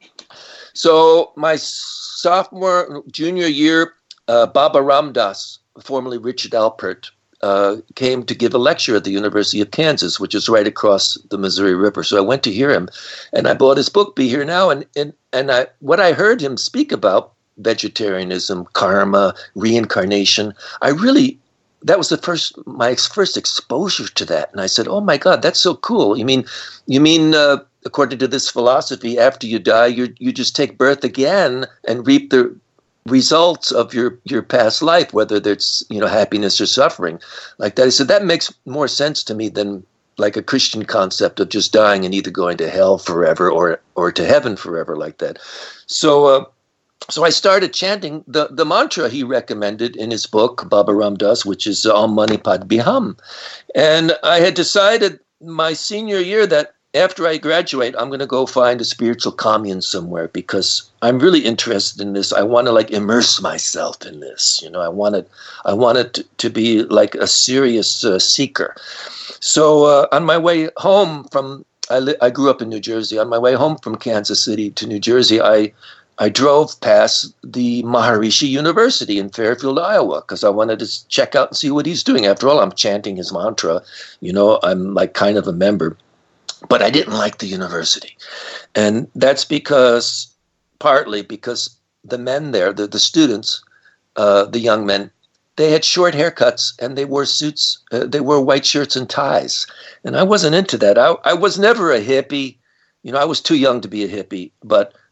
so my sophomore, junior year, uh, Baba Ramdas, formerly Richard Alpert, uh, came to give a lecture at the University of Kansas, which is right across the Missouri River. So I went to hear him, and I bought his book, Be Here Now. And and, and I, what I heard him speak about, vegetarianism, karma, reincarnation, I really, that was the first, my first exposure to that. And I said, oh my God, that's so cool. You mean, you mean, uh, according to this philosophy, after you die, you you just take birth again and reap the results of your, your past life, whether it's, you know, happiness or suffering, like that. He said that makes more sense to me than like a Christian concept of just dying and either going to hell forever or or to heaven forever, like that. So, uh, so I started chanting the the mantra he recommended in his book, Baba Ramdas, which is Om Mani Padme Hum, and I had decided my senior year that after I graduate, I'm going to go find a spiritual commune somewhere because I'm really interested in this. I want to like immerse myself in this. You know, I wanted, I wanted to, to be like a serious uh, seeker. So uh, on my way home from, I, li- I grew up in New Jersey. On my way home from Kansas City to New Jersey, I I drove past the Maharishi University in Fairfield, Iowa, because I wanted to check out and see what he's doing. After all, I'm chanting his mantra. You know, I'm like kind of a member. But I didn't like the university. And that's because, partly because the men there, the, the students, uh, the young men, they had short haircuts and they wore suits. Uh, they wore white shirts and ties. And I wasn't into that. I, I was never a hippie. You know, I was too young to be a hippie. But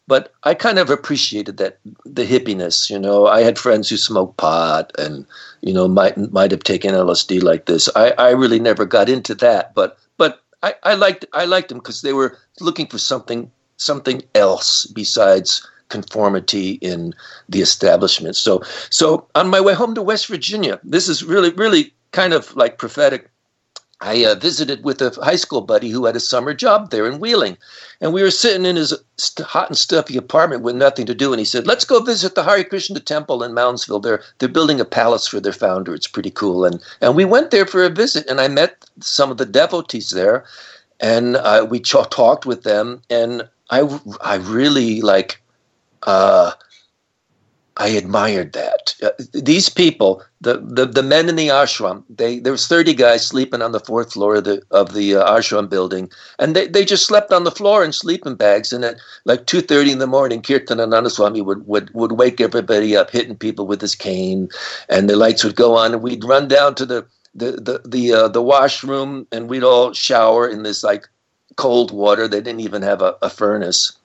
but I kind of appreciated that, the hippiness. You know, I had friends who smoked pot and, you know, might might have taken L S D like this. I, I really never got into that, but but I, I liked I liked them because they were looking for something something else besides conformity in the establishment. So so on my way home to West Virginia, this is really really kind of like prophetic. I uh, visited with a high school buddy who had a summer job there in Wheeling. And we were sitting in his st- hot and stuffy apartment with nothing to do. And he said, let's go visit the Hare Krishna temple in Moundsville. They're, they're building a palace for their founder. It's pretty cool. And, and we went there for a visit, and I met some of the devotees there. And uh, we ch- talked with them. And I, I really, like, uh, I admired that. Uh, these people, the, the, the men in the ashram, they there was thirty guys sleeping on the fourth floor of the of the uh, ashram building, and they, they just slept on the floor in sleeping bags. And at like two thirty in the morning, Kirtanananda Swami would, would would wake everybody up, hitting people with his cane, and the lights would go on, and we'd run down to the the the the, uh, the washroom, and we'd all shower in this like cold water. They didn't even have a, a furnace.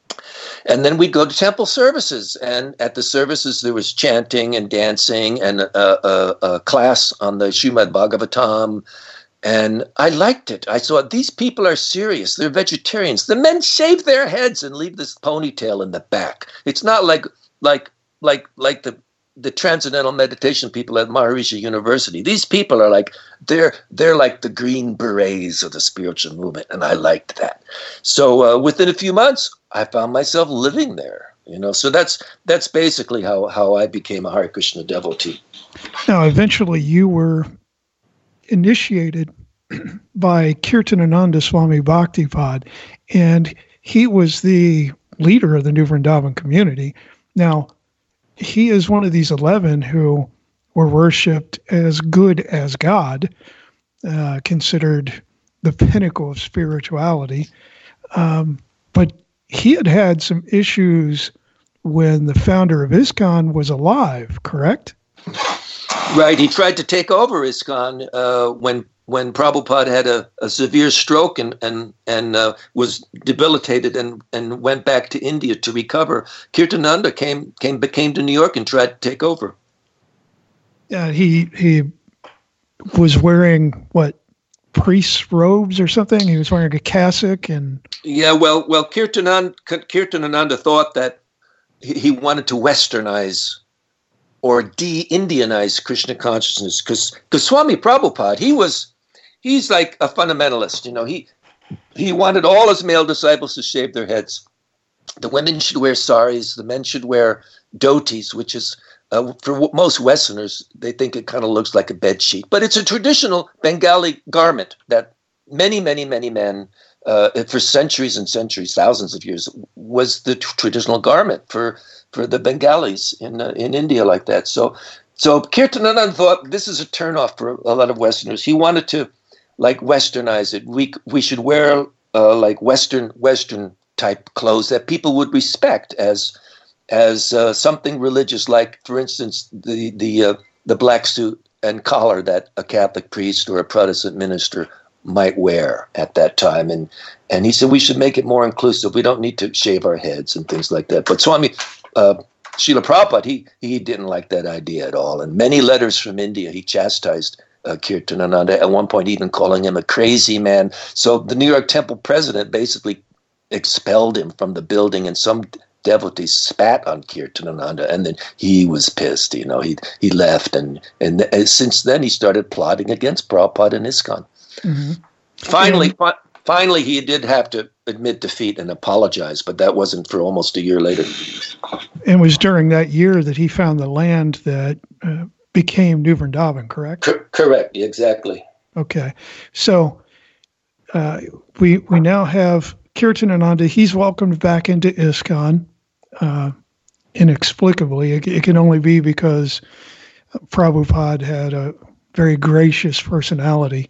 And then we'd go to temple services, and at the services there was chanting and dancing and a, a, a class on the Srimad Bhagavatam, and I liked it. I thought, these people are serious. They're vegetarians. The men shave their heads and leave this ponytail in the back. It's not like like like like the the transcendental meditation people at Maharishi University. These people are like, they're they're like the green berets of the spiritual movement, and I liked that. So uh, within a few months, I found myself living there. You know, so that's that's basically how, how I became a Hare Krishna devotee. Now, eventually you were initiated by Kirtanananda Swami Bhaktipad, and he was the leader of the New Vrindavan community. Now, he is one of these eleven who were worshipped as good as God, uh, considered the pinnacle of spirituality. Um, but he had had some issues when the founder of ISKCON was alive, correct? Right. He tried to take over ISKCON uh, when when Prabhupada had a, a severe stroke and and and uh, was debilitated and, and went back to India to recover. Kirtananda came came came to New York and tried to take over. Yeah, he he was wearing what, priest's robes or something. He was wearing a cassock and yeah. Well, well, Kirtananda Kirtananda thought that he, he wanted to westernize or de-Indianize Krishna consciousness, because because Swami Prabhupada, he was he's like a fundamentalist. You know, he he wanted all his male disciples to shave their heads. The women should wear saris. The men should wear dhotis, which is uh, for most Westerners, they think it kind of looks like a bed sheet, but it's a traditional Bengali garment that many, many, many men, uh, for centuries and centuries, thousands of years, was the t- traditional garment for. for the Bengalis in uh, in India like that. So so Kirtanananda thought this is a turnoff for a lot of Westerners. He wanted to like westernize it. We we should wear uh, like Western Western type clothes that people would respect as as uh, something religious, like, for instance, the the uh, the black suit and collar that a Catholic priest or a Protestant minister might wear at that time. And and he said we should make it more inclusive. We don't need to shave our heads and things like that. But Swami Uh, Srila Prabhupada, he, he didn't like that idea at all. And many letters from India, he chastised uh, Kirtanananda, at one point even calling him a crazy man. So the New York Temple president basically expelled him from the building, and some devotees spat on Kirtanananda, and then he was pissed. You know, he he left, and, and, and since then he started plotting against Prabhupada and ISKCON. Mm-hmm. Finally, yeah. fi- finally he did have to admit defeat and apologize, but that wasn't for almost a year later. And it was during that year that he found the land that uh, became New Vrindavan, correct? C- correct, exactly. Okay. So uh, we we now have Kirtanananda. He's welcomed back into ISKCON uh, inexplicably. It, it can only be because Prabhupada had a very gracious personality,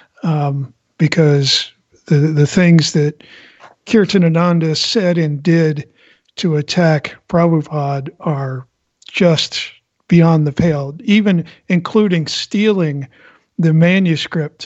um, because the the things that Kirtanananda said and did to attack Prabhupada are just beyond the pale, even including stealing the manuscript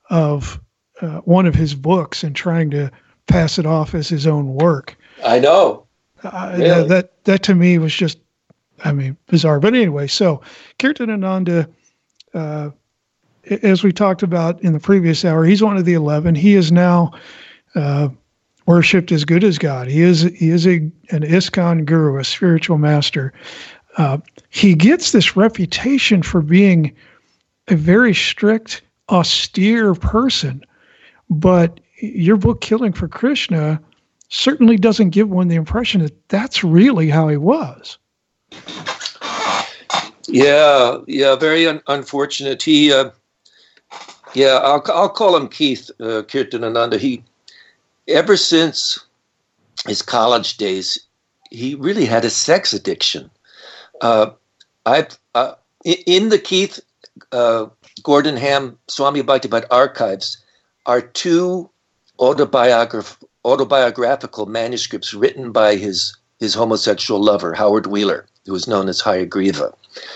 of uh, one of his books and trying to pass it off as his own work. I know. Uh, Really? That that to me was just, I mean, bizarre. But anyway, so Kirtanananda, uh, as we talked about in the previous hour, he's one of the eleven. He is now uh, worshipped as good as God. He is he is a an ISKCON guru, a spiritual master. Uh, he gets this reputation for being a very strict, austere person, but your book, Killing for Krishna, certainly doesn't give one the impression that that's really how he was. Yeah, yeah, very un- unfortunate. He, uh, yeah, I'll I'll call him Keith uh, Kirtanananda. He, ever since his college days, he really had a sex addiction. Uh, I uh, in the Keith uh, Gordon Ham Swami Bhaktivedanta archives are two autobiograph- autobiographical manuscripts written by his his homosexual lover, Howard Wheeler, who was known as Hayagriva.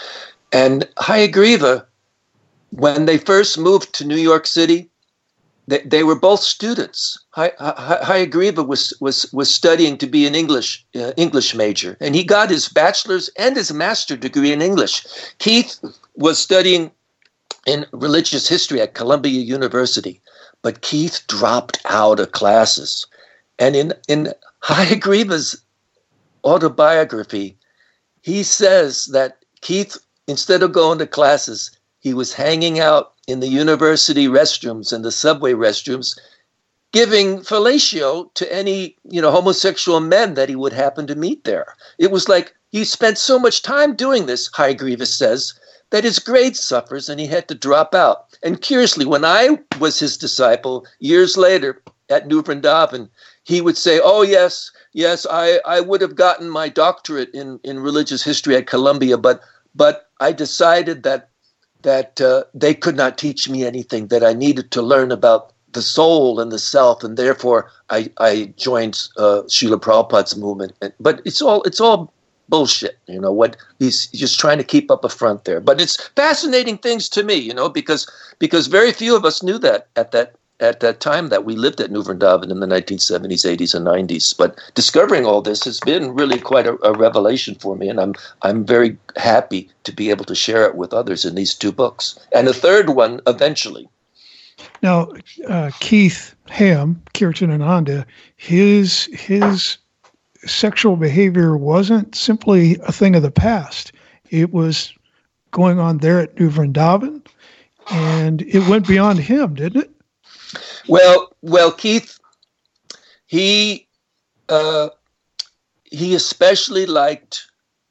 And Hayagriva, when they first moved to New York City, they, they were both students. Hay- Hay- Hayagriva was, was, was studying to be an English uh, English major, and he got his bachelor's and his master's degree in English. Keith was studying in religious history at Columbia University, but Keith dropped out of classes. And in, in Hayagriva's autobiography, he says that Keith, instead of going to classes, he was hanging out in the university restrooms and the subway restrooms, giving fellatio to any, you know, homosexual men that he would happen to meet there. It was like he spent so much time doing this, Hayagriva says, that his grade suffers and he had to drop out. And curiously, when I was his disciple years later at New Vrindavan, he would say, oh, yes, yes, I, I would have gotten my doctorate in, in religious history at Columbia, but but I decided that that uh, they could not teach me anything, that I needed to learn about the soul and the self, and therefore I, I joined uh, Srila Prabhupada's movement. But it's all it's all bullshit, you know, what he's just trying to keep up a front there. But it's fascinating things to me, you know, because because very few of us knew that at that at that time that we lived at New Vrindavan in the nineteen seventies, eighties, and nineties. But discovering all this has been really quite a, a revelation for me, and I'm I'm very happy to be able to share it with others in these two books. And a third one eventually. Now, uh, Keith Ham, Kirtanananda, his his sexual behavior wasn't simply a thing of the past. It was going on there at New Vrindavan, and it went beyond him, didn't it? Well, well, Keith, he uh, he especially liked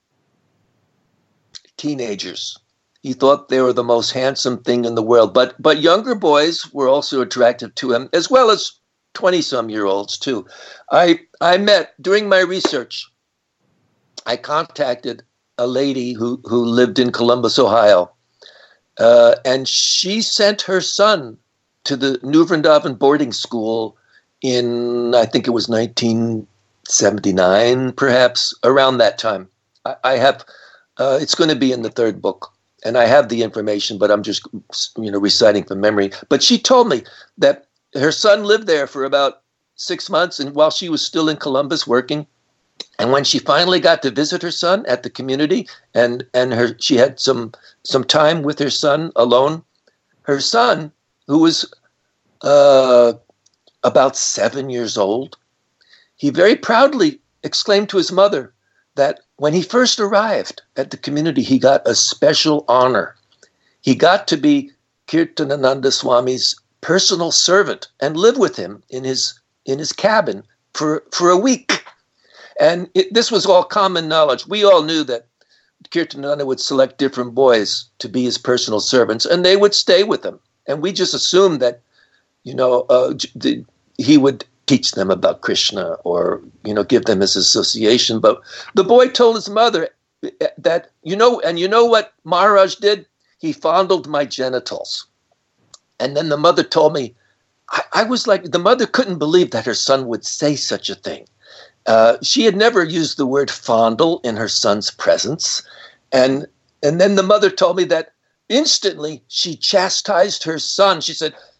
teenagers. He thought they were the most handsome thing in the world. But but younger boys were also attractive to him, as well as twenty-some-year-olds too. I I met during my research. I contacted a lady who who lived in Columbus, Ohio, uh, and she sent her son to the New Vrindavan boarding school in, I think it was nineteen seventy-nine, perhaps, around that time. I, I have, uh, it's going to be in the third book, and I have the information, but I'm just, you know, reciting from memory. But she told me that her son lived there for about six months, and while she was still in Columbus working, and when she finally got to visit her son at the community, and and her she had some some time with her son alone, her son, who was uh, about seven years old, he very proudly exclaimed to his mother that when he first arrived at the community, he got a special honor. He got to be Kirtanananda Swami's personal servant and live with him in his in his cabin for, for a week. And it, this was all common knowledge. We all knew that Kirtanananda would select different boys to be his personal servants, and they would stay with him. And we just assumed that, you know, uh, the, he would teach them about Krishna or, you know, give them his association. But the boy told his mother that, you know, and you know what Maharaj did? He fondled my genitals. And then the mother told me, I, I was like, the mother couldn't believe that her son would say such a thing. Uh, she had never used the word fondle in her son's presence. And, and then the mother told me that instantly she chastised her son. She said,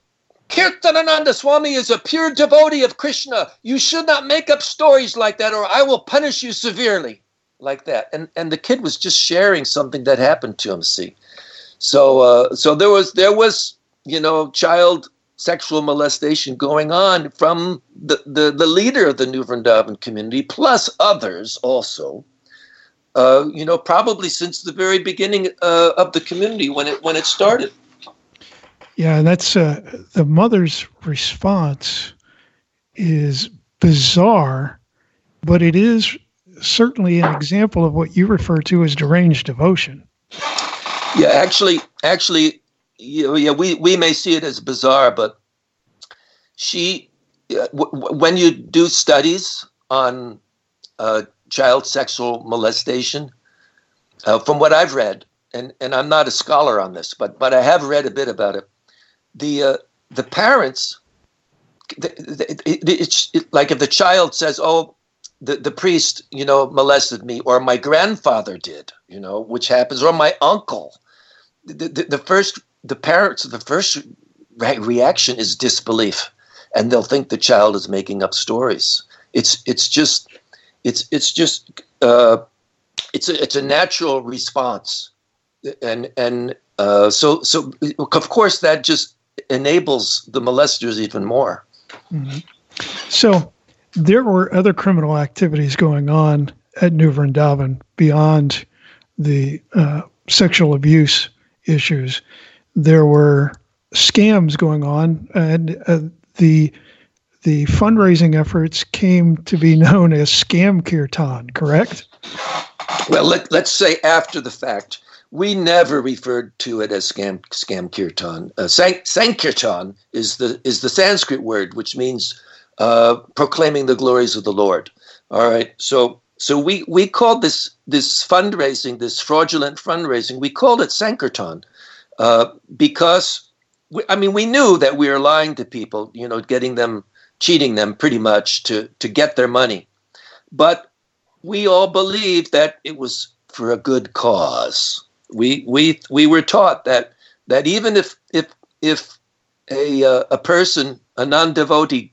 Kirtanananda Swami is a pure devotee of Krishna. You should not make up stories like that, or I will punish you severely, like that. And and the kid was just sharing something that happened to him. See, so uh, so there was there was you know child sexual molestation going on from the the, the leader of the New Vrindavan community, plus others also. Uh, you know, probably since the very beginning uh, of the community when it when it started. Yeah, that's uh, the mother's response is bizarre, but it is certainly an example of what you refer to as deranged devotion. Yeah, actually, actually, you know, yeah, we, we may see it as bizarre, but she, uh, w- when you do studies on uh, child sexual molestation, uh, from what I've read, and, and I'm not a scholar on this, but but I have read a bit about it. The uh, the parents, the, the, it, it's it, like if the child says, "Oh, the, the priest, you know, molested me," or "My grandfather did," you know, which happens, or "My uncle." The, the, the first, the parents, the first re- reaction is disbelief, and they'll think the child is making up stories. It's it's just it's it's just uh, it's a it's a natural response, and and uh, so so of course that just enables the molesters even more. Mm-hmm. So there were other criminal activities going on at New Vrindavan beyond the uh, sexual abuse issues. There were scams going on, and uh, the the fundraising efforts came to be known as Scam Kirtan, correct? Well, let, let's say after the fact. We never referred to it as scam scam kirtan. Uh, sang, sankirtan is the is the Sanskrit word which means uh, proclaiming the glories of the Lord. All right, so so we, we called this this fundraising, this fraudulent fundraising, we called it sankirtan uh, because we, I mean we knew that we were lying to people, you know, getting them, cheating them pretty much to to get their money, but we all believed that it was for a good cause. We we we were taught that that even if if if a uh, a person, a non-devotee,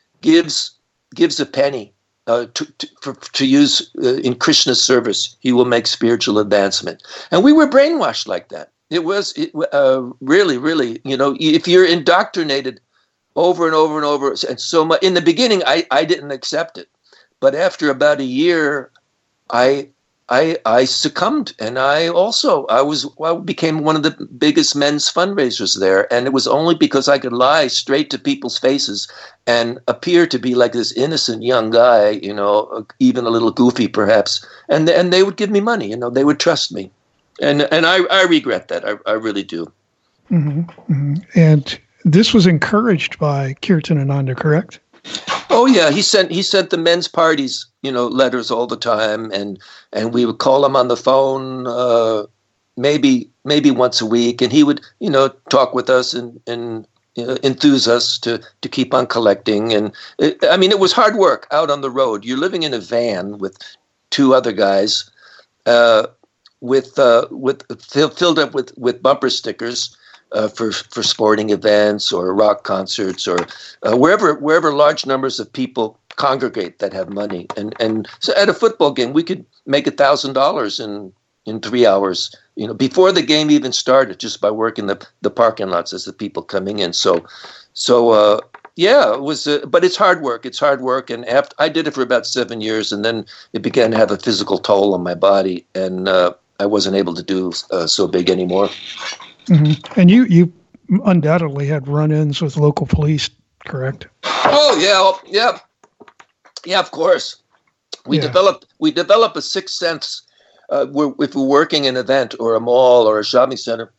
gives gives a penny uh, to to, for, to use uh, in Krishna's service, he will make spiritual advancement. And we were brainwashed like that. It was it, uh, really really you know if you're indoctrinated over and over and over and so much. In the beginning, I I didn't accept it, but after about a year, I. I, I succumbed, and I also I was I became one of the biggest men's fundraisers there, and it was only because I could lie straight to people's faces and appear to be like this innocent young guy, you know, even a little goofy perhaps, and and they would give me money, you know, they would trust me, and and I, I regret that, I, I really do. Mm-hmm, mm-hmm. And this was encouraged by Kirtanananda, correct? Oh yeah, he sent he sent the men's parties, you know, letters all the time, and and we would call him on the phone, uh, maybe maybe once a week, and he would, you know, talk with us and and you know, enthuse us to to keep on collecting. And it, I mean, it was hard work out on the road. You're living in a van with two other guys, uh, with uh, with filled up with with bumper stickers. Uh, for for sporting events or rock concerts or uh, wherever wherever large numbers of people congregate that have money, and and so at a football game we could make a thousand dollars in in three hours, you know, before the game even started, just by working the the parking lots as the people coming in. So so uh, yeah, it was, uh, but it's hard work. It's hard work, and after I did it for about seven years, and then it began to have a physical toll on my body, and uh, I wasn't able to do uh, so big anymore. Mm-hmm. And you, you undoubtedly had run-ins with local police, correct? Oh yeah, yeah, yeah. Of course, we yeah. developed we develop a sixth sense. Uh, we're, if we're working an event or a mall or a shopping center,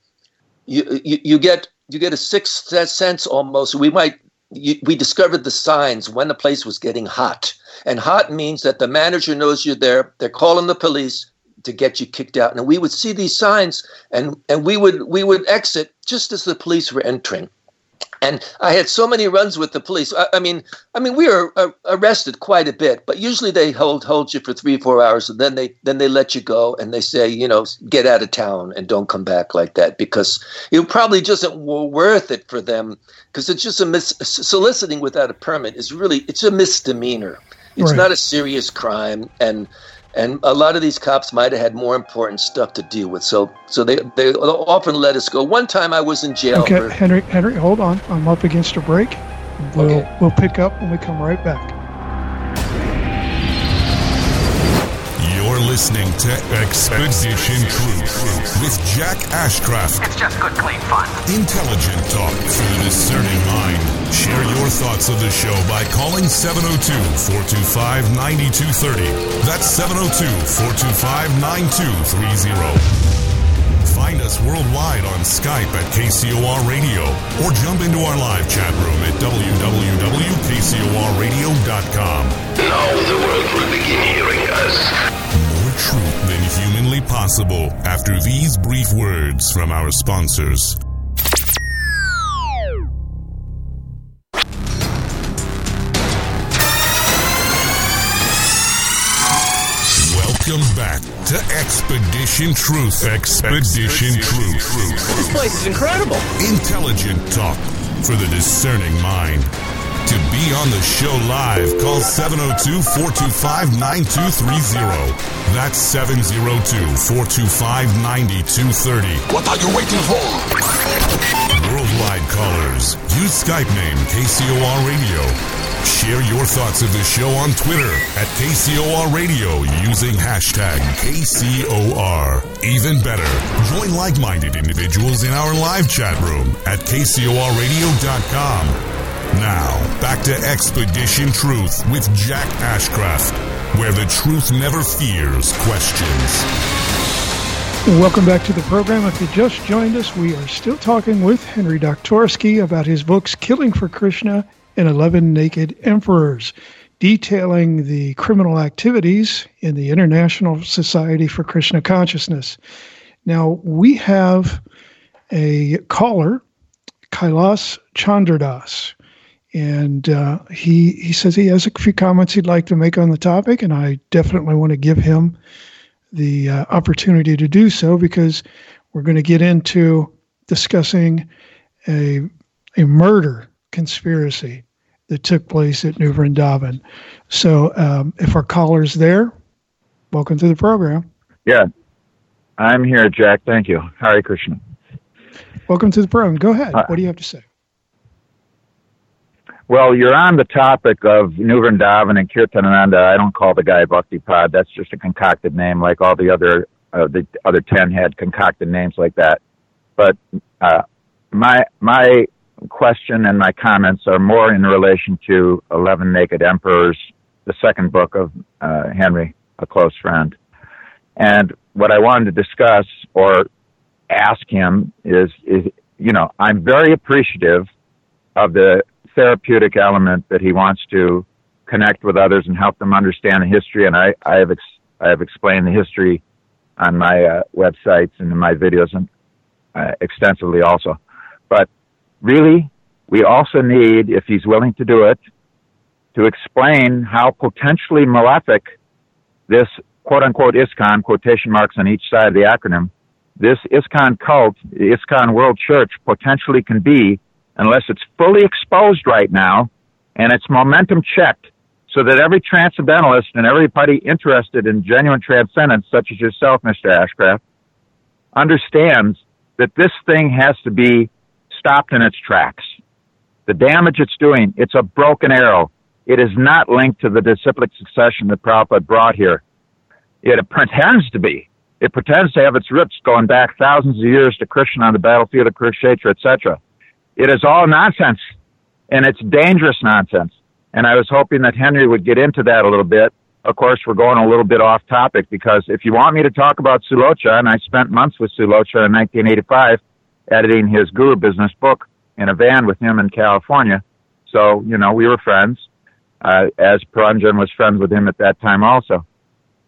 you you, you get you get a sixth sense almost. We might you, we discovered the signs when the place was getting hot, and hot means that the manager knows you're there. They're calling the police to get you kicked out. And we would see these signs, and, and we would we would exit just as the police were entering. And I had so many runs with the police. I, I mean, I mean, we were uh, arrested quite a bit, but usually they hold hold you for three, four hours, and then they then they let you go, and they say, you know, get out of town and don't come back like that, because it probably just isn't worth it for them, because it's just a mis- soliciting without a permit is really it's a misdemeanor. It's right. not a serious crime, and. And a lot of these cops might have had more important stuff to deal with, so so they they often let us go. One time I was in jail. Okay, for, Henry, Henry, hold on. I'm up against a break. We'll Okay. we'll pick up when we come right back. You're listening to Expedition Truth with Jack Ashcraft. It's just good, clean fun. Intelligent talk for the discerning mind. Share your thoughts of the show by calling seven oh two, four two five, nine two three oh. That's seven oh two, four two five, nine two three oh. Find us worldwide on Skype at K C O R Radio, or jump into our live chat room at w w w dot k c o r radio dot com. Now the world will begin hearing us. More truth than humanly possible after these brief words from our sponsors. Welcome back to Expedition Truth. Expedition Truth. This place is incredible. Intelligent talk for the discerning mind. To be on the show live, call seven oh two, four two five, nine two three oh. That's seven oh two, four two five, nine two three oh. What are you waiting for? Worldwide callers, use Skype name K C O R Radio. Share your thoughts of the show on Twitter at K C O R Radio using hashtag K C O R. Even better, join like-minded individuals in our live chat room at k c o r radio dot com. Now, back to Expedition Truth with Jack Ashcraft, where the truth never fears questions. Welcome back to the program. If you just joined us, we are still talking with Henry Doktorsky about his books Killing for Krishna and eleven Naked Emperors, detailing the criminal activities in the International Society for Krishna Consciousness. Now, we have a caller, Kailas Chandradas, and uh, he, he says he has a few comments he'd like to make on the topic, and I definitely want to give him the uh, opportunity to do so, because we're going to get into discussing a a murder conspiracy that took place at New Vrindavan. So um, if our caller's there, welcome to the program. Yeah, I'm here, Jack. Thank you. Hare Krishna. Welcome to the program. Go ahead. Uh, what do you have to say? Well, you're on the topic of New Vrindavan and Kirtanananda. I don't call the guy Bhaktipad. That's just a concocted name, like all the other uh, the other ten had concocted names like that. But uh, my my question and my comments are more in relation to eleven Naked Emperors, the second book of uh, Henry, a close friend. And what I wanted to discuss or ask him is, is you know, I'm very appreciative of the therapeutic element that he wants to connect with others and help them understand the history. And I, I have ex- I have explained the history on my uh, websites and in my videos and uh, extensively also. But really, we also need, if he's willing to do it, to explain how potentially malefic this quote-unquote ISKCON, quotation marks on each side of the acronym, this ISKCON cult, the ISKCON World Church, potentially can be, unless it's fully exposed right now and its momentum checked, so that every transcendentalist and everybody interested in genuine transcendence, such as yourself, Mister Ashcraft, understands that this thing has to be stopped in its tracks. The damage it's doing, it's a broken arrow. It is not linked to the disciplic succession that Prabhupada brought here. It pretends to be. It pretends to have its roots going back thousands of years to Krishna on the battlefield of Kurukshetra, et cetera. It is all nonsense, and it's dangerous nonsense. And I was hoping that Henry would get into that a little bit. Of course, we're going a little bit off topic, because if you want me to talk about Sulocha, and I spent months with Sulocha in nineteen eighty-five, editing his Guru Business book in a van with him in California. So, you know, we were friends, uh, as Paranjan was friends with him at that time also.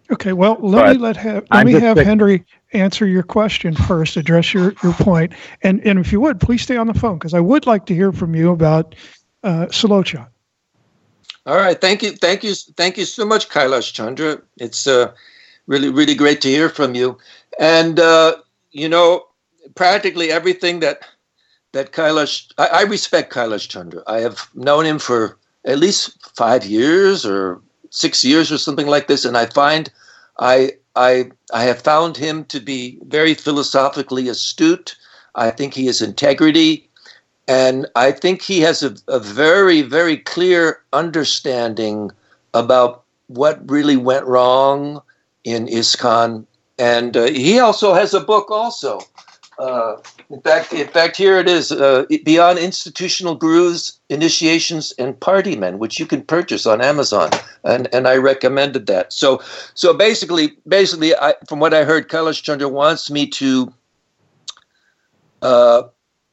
Okay, well, let But me let ha- let I'm me just have think- Henry answer your question first, address your, your point, and and if you would, please stay on the phone because I would like to hear from you about uh, Sulochon. All right, thank you, thank you, thank you so much, Kailash Chandra. It's uh, really, really great to hear from you. And uh, you know, practically everything that that Kailash, I, I respect Kailash Chandra. I have known him for at least five years or six years or something like this, and I find I I I have found him to be very philosophically astute. I think he has integrity, and I think he has a, a very, very clear understanding about what really went wrong in ISKCON. And uh, he also has a book also. Uh, in fact, in fact, here it is, uh, Beyond Institutional Gurus, Initiations, and Party Men, which you can purchase on Amazon, and and I recommended that. So, so basically, basically, I, from what I heard, Kailash Chandra wants me to, uh,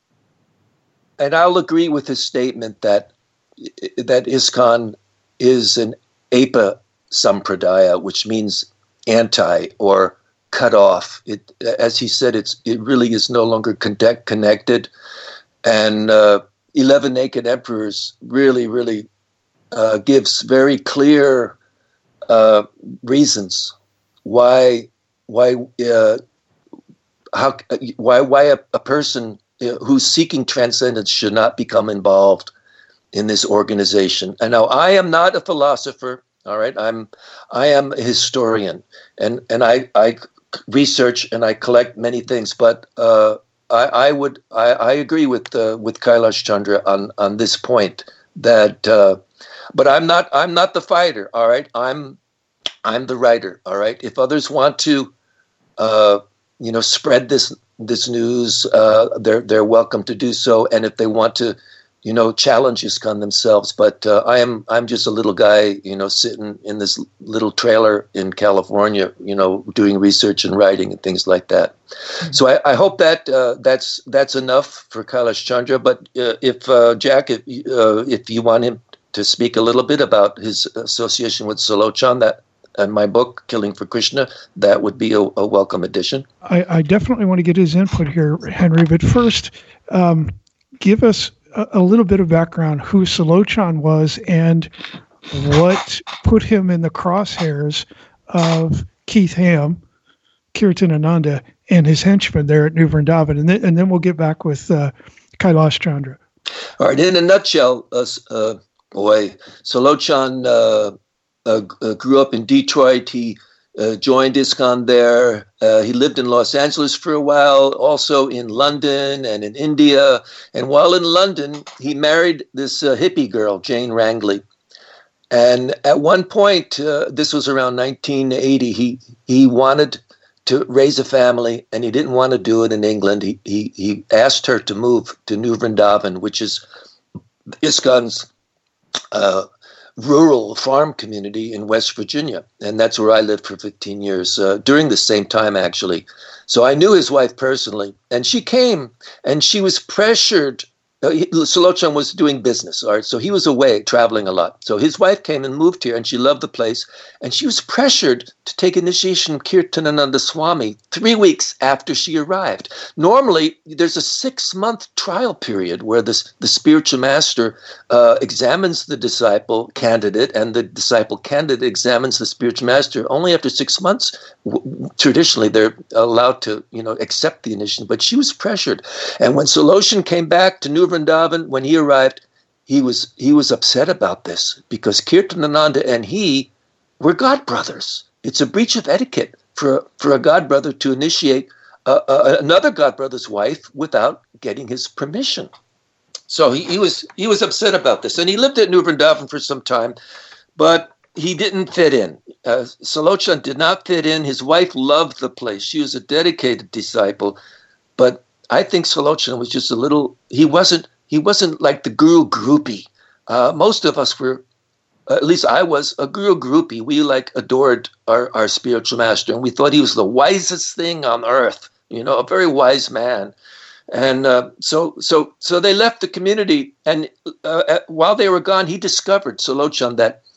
and I'll agree with his statement that that ISKCON is an Apa Sampradaya, which means anti or cut off. It, as he said, it's it really is no longer connect, connected. And uh, Eleven Naked Emperors really, really uh, gives very clear uh, reasons why why uh, how why why a, a person who's seeking transcendence should not become involved in this organization. And now I am not a philosopher. All right, I'm I am a historian, and and I I research and I collect many things, but uh, I, I would I, I agree with uh, with Kailash Chandra on, on this point that, uh, but I'm not I'm not the fighter. All right, I'm I'm the writer. All right, if others want to, uh, you know, spread this this news, uh, they're they're welcome to do so, and if they want to, you know, challenge ISKCON themselves. But uh, I am I'm just a little guy, you know, sitting in this little trailer in California, you know, doing research and writing and things like that. Mm-hmm. So I, I hope that uh, that's that's enough for Kailash Chandra. But uh, if uh, Jack, if uh, if you want him to speak a little bit about his association with Sulochon, that and my book, Killing for Krishna, that would be a, a welcome addition. I, I definitely want to get his input here, Henry. But first, um, give us a little bit of background who Sulochon was and what put him in the crosshairs of Keith Ham, Kirtanananda, and his henchmen there at New Vrindavan. And then, and then we'll get back with uh, Kailash Chandra. All right. In a nutshell, uh, uh, boy, Sulochon uh, uh, uh, grew up in Detroit. He Uh, joined ISKCON there. Uh, he lived in Los Angeles for a while, also in London and in India. And while in London, he married this uh, hippie girl, Jane Rangley. And at one point, uh, this was around nineteen eighty, he he wanted to raise a family, and he didn't want to do it in England. He he, he asked her to move to New Vrindavan, which is ISKCON's uh rural farm community in West Virginia. And that's where I lived for fifteen years, uh, during the same time, actually. So I knew his wife personally. And she came, and she was pressured. Uh, he, Sulochon was doing business, all right? So he was away, traveling a lot. So his wife came and moved here, and she loved the place. And she was pressured to take initiation of Kirtanananda Swami three weeks after she arrived. Normally, there's a six-month trial period where this, the spiritual master uh, examines the disciple candidate, and the disciple candidate examines the spiritual master. Only after six months, w- traditionally, they're allowed to, you know, accept the initiation. But she was pressured. And when Sulochon came back to New Vrindavan, when he arrived, he was he was upset about this because Kirtanananda and he were godbrothers. It's a breach of etiquette for for a godbrother to initiate uh, uh, another godbrother's wife without getting his permission. So he, he was he was upset about this, and he lived at New Vrindavan for some time, but he didn't fit in. Uh, Sulochon did not fit in. His wife loved the place. She was a dedicated disciple, but I think Sulochon was just a little, he wasn't, he wasn't like the guru groupie. Uh, most of us were, uh, at least I was, a guru groupie. We like adored our, our spiritual master, and we thought he was the wisest thing on earth, you know, a very wise man. And uh, so, so, so they left the community, and uh, while they were gone, he discovered, Sulochon, that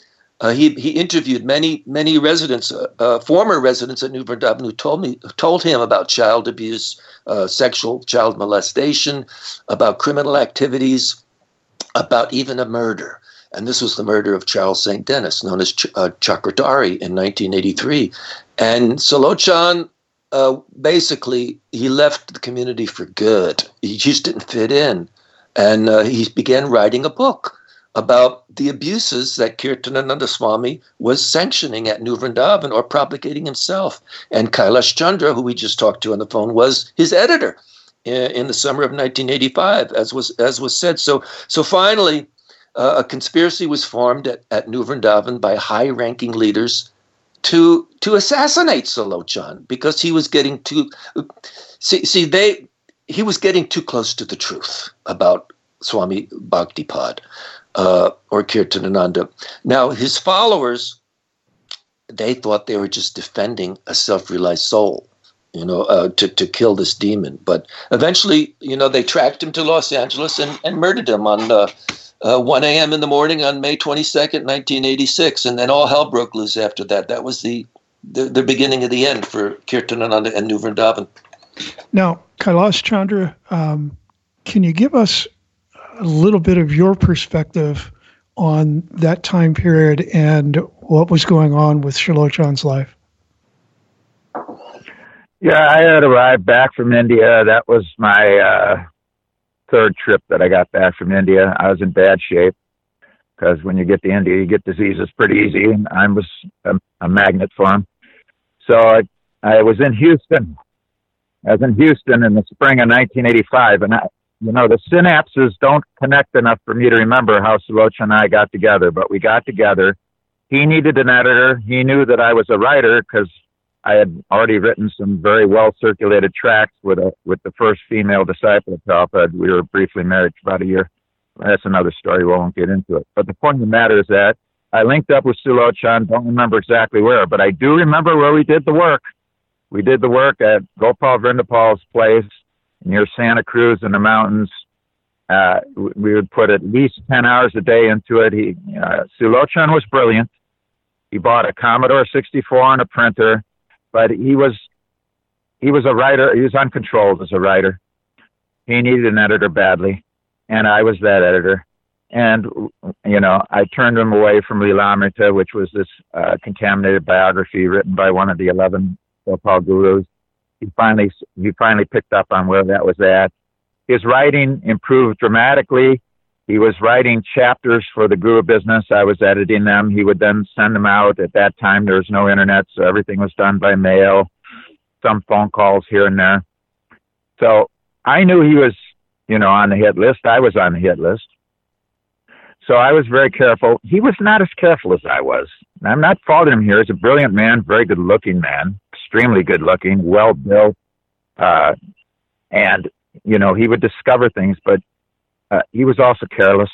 Uh, he he interviewed many many residents, uh, uh, former residents at New Vrindavan, who told me told him about child abuse, uh, sexual child molestation, about criminal activities, about even a murder. And this was the murder of Charles Saint Denis, known as Ch- uh, Chakradari, in nineteen eighty-three. And Sulochana, uh, basically, he left the community for good. He just didn't fit in, and uh, he began writing a book about the abuses that Kirtanananda Swami was sanctioning at New Vrindavan or propagating himself. And Kailash Chandra, who we just talked to on the phone, was his editor in, in the summer of nineteen eighty-five, as was as was said. So, so finally, uh, a conspiracy was formed at, at New Vrindavan by high-ranking leaders to to assassinate Sulochana because he was getting too see see they he was getting too close to the truth about Swami Bhaktipad. Uh, or Kirtanananda. Now, his followers, they thought they were just defending a self-realized soul, you know, uh, to, to kill this demon. But eventually, you know, they tracked him to Los Angeles and, and murdered him on uh, uh, one a.m. in the morning on May twenty-second, nineteen eighty-six. And then all hell broke loose after that. That was the, the, the beginning of the end for Kirtanananda and New Vrindavan. Now, Kailash Chandra, um, can you give us a little bit of your perspective on that time period and what was going on with Sulochana's life? Yeah, I had arrived back from India. That was my uh, third trip that I got back from India. I was in bad shape because when you get to India, you get diseases pretty easy. And I was a, a magnet for them. So I, I was in Houston. I was in Houston in the spring of nineteen eighty-five, and I, you know, the synapses don't connect enough for me to remember how Sulochana and I got together, but we got together. He needed an editor. He knew that I was a writer because I had already written some very well-circulated tracts with a with the first female disciple of Prabhupada. We were briefly married for about a year. That's another story. We won't get into it. But the point of the matter is that I linked up with Sulochana. Don't remember exactly where, but I do remember where we did the work. We did the work at Gopal Vrindapal's place near Santa Cruz in the mountains. Uh, we would put at least ten hours a day into it. He, uh, Sulochana was brilliant. He bought a Commodore sixty-four and a printer, but he was, he was a writer. He was uncontrolled as a writer. He needed an editor badly, and I was that editor. And, you know, I turned him away from Lilamrita, which was this uh, contaminated biography written by one of the eleven Gopal gurus. He finally, he finally picked up on where that was at. His writing improved dramatically. He was writing chapters for the Guru business. I was editing them. He would then send them out. At that time, there was no internet, so everything was done by mail, some phone calls here and there. So I knew he was, you know, on the hit list. I was on the hit list. So I was very careful. He was not as careful as I was. I'm not faulting him here. He's a brilliant man, very good-looking man, extremely good-looking, well-built. Uh, and, you know, he would discover things, but uh, he was also careless.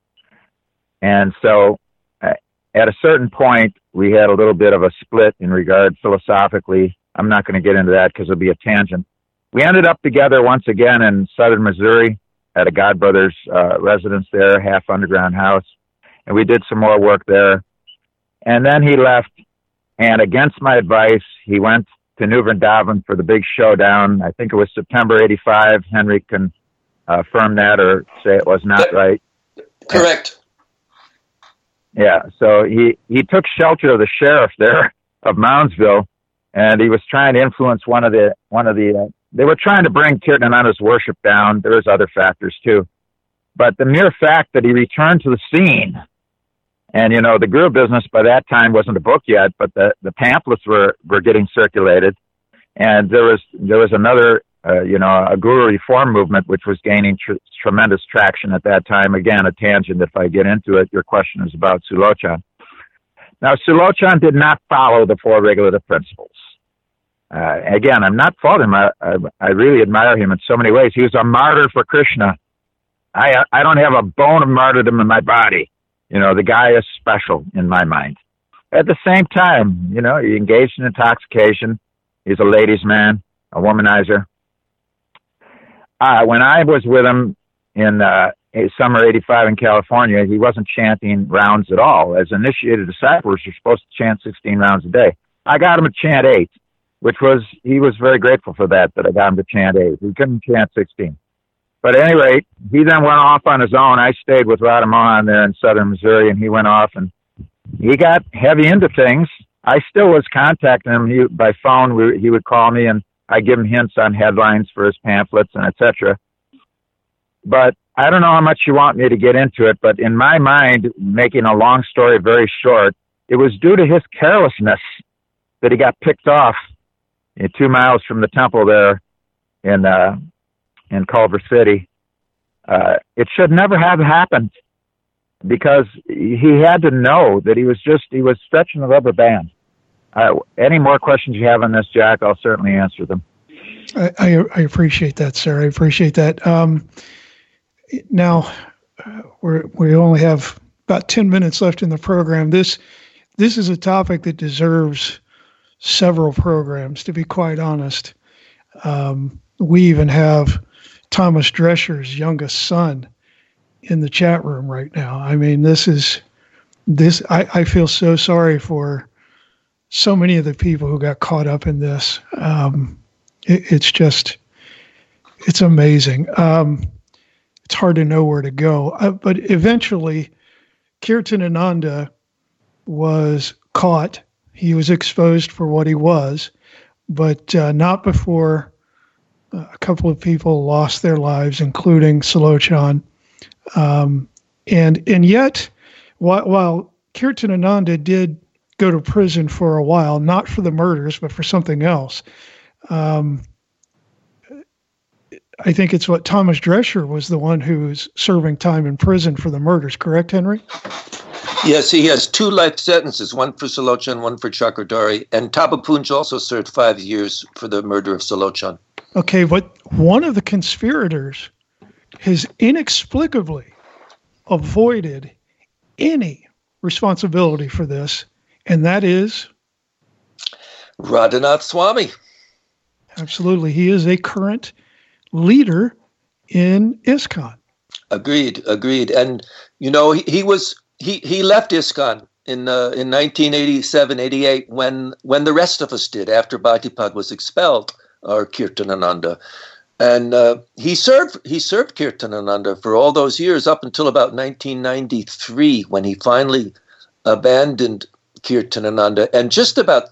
And so uh, at a certain point, we had a little bit of a split in regard philosophically. I'm not going to get into that because it'll be a tangent. We ended up together once again in southern Missouri at a God Brothers uh, residence there, half underground house. And we did some more work there. And then he left, and against my advice, he went to New Vrindavan for the big showdown. I think it was September eighty-five. Henry can uh, affirm that or say it was not right. Correct. Yeah, so he, he took shelter of the sheriff there of Moundsville, and he was trying to influence one of the, one of the, uh, they were trying to bring Kirtananda's worship down. There was other factors too. But the mere fact that he returned to the scene, and, you know, the Guru business by that time wasn't a book yet, but the, the pamphlets were, were getting circulated. And there was, there was another, uh, you know, a Guru reform movement, which was gaining tr- tremendous traction at that time. Again, a tangent if I get into it. Your question is about Sulochana. Now, Sulochana did not follow the four regulative principles. Uh, again, I'm not faulting him. I, I, I really admire him in so many ways. He was a martyr for Krishna. I, I don't have a bone of martyrdom in my body. You know, the guy is special in my mind. At the same time, you know, he engaged in intoxication. He's a ladies' man, a womanizer. Uh, when I was with him in uh, a summer eighty-five in California, he wasn't chanting rounds at all. As initiated disciples, you're supposed to chant sixteen rounds a day. I got him to chant eight, which was, he was very grateful for that, that I got him to chant eight. He couldn't chant sixteen. But at any rate, he then went off on his own. I stayed with Rod Mohan there in southern Missouri, and he went off, and he got heavy into things. I still was contacting him he, by phone. We, he would call me, and I give him hints on headlines for his pamphlets and et cetera. But I don't know how much you want me to get into it, but in my mind, making a long story very short, it was due to his carelessness that he got picked off in two miles from the temple there in uh, in Culver City. Uh, it should never have happened, because he had to know that he was just, he was stretching the rubber band. Uh, any more questions you have on this, Jack, I'll certainly answer them. I, I, I appreciate that, sir. I appreciate that. Um, now, uh, we're, we only have about ten minutes left in the program. This this is a topic that deserves several programs, to be quite honest. Um, we even have Thomas Drescher's youngest son in the chat room right now. I mean, this is this. I, I feel so sorry for so many of the people who got caught up in this. Um, it, it's just, it's amazing. Um, it's hard to know where to go. Uh, but eventually, Kirtanananda was caught. He was exposed for what he was, but uh, not before uh, a couple of people lost their lives, including Sulochana. Um, and and yet, while, while Kirtanananda did go to prison for a while, not for the murders, but for something else, um, I think it's what Thomas Drescher was the one who was serving time in prison for the murders. Correct, Henry? Yes, he has two life sentences, one for Sulochana, one for Chakradhari. And Tabapunj also served five years for the murder of Sulochana. Okay, but one of the conspirators has inexplicably avoided any responsibility for this, and that is Radhanath Swami. Absolutely. He is a current leader in ISKCON. Agreed, agreed. And, you know, he, he was he, he left ISKCON in uh, in nineteen eighty-seven, eighty-eight when when the rest of us did, after Bhaktipad was expelled, or Kirtanananda. And uh, he served he served Kirtanananda for all those years up until about nineteen ninety-three, when he finally abandoned Kirtanananda. And just about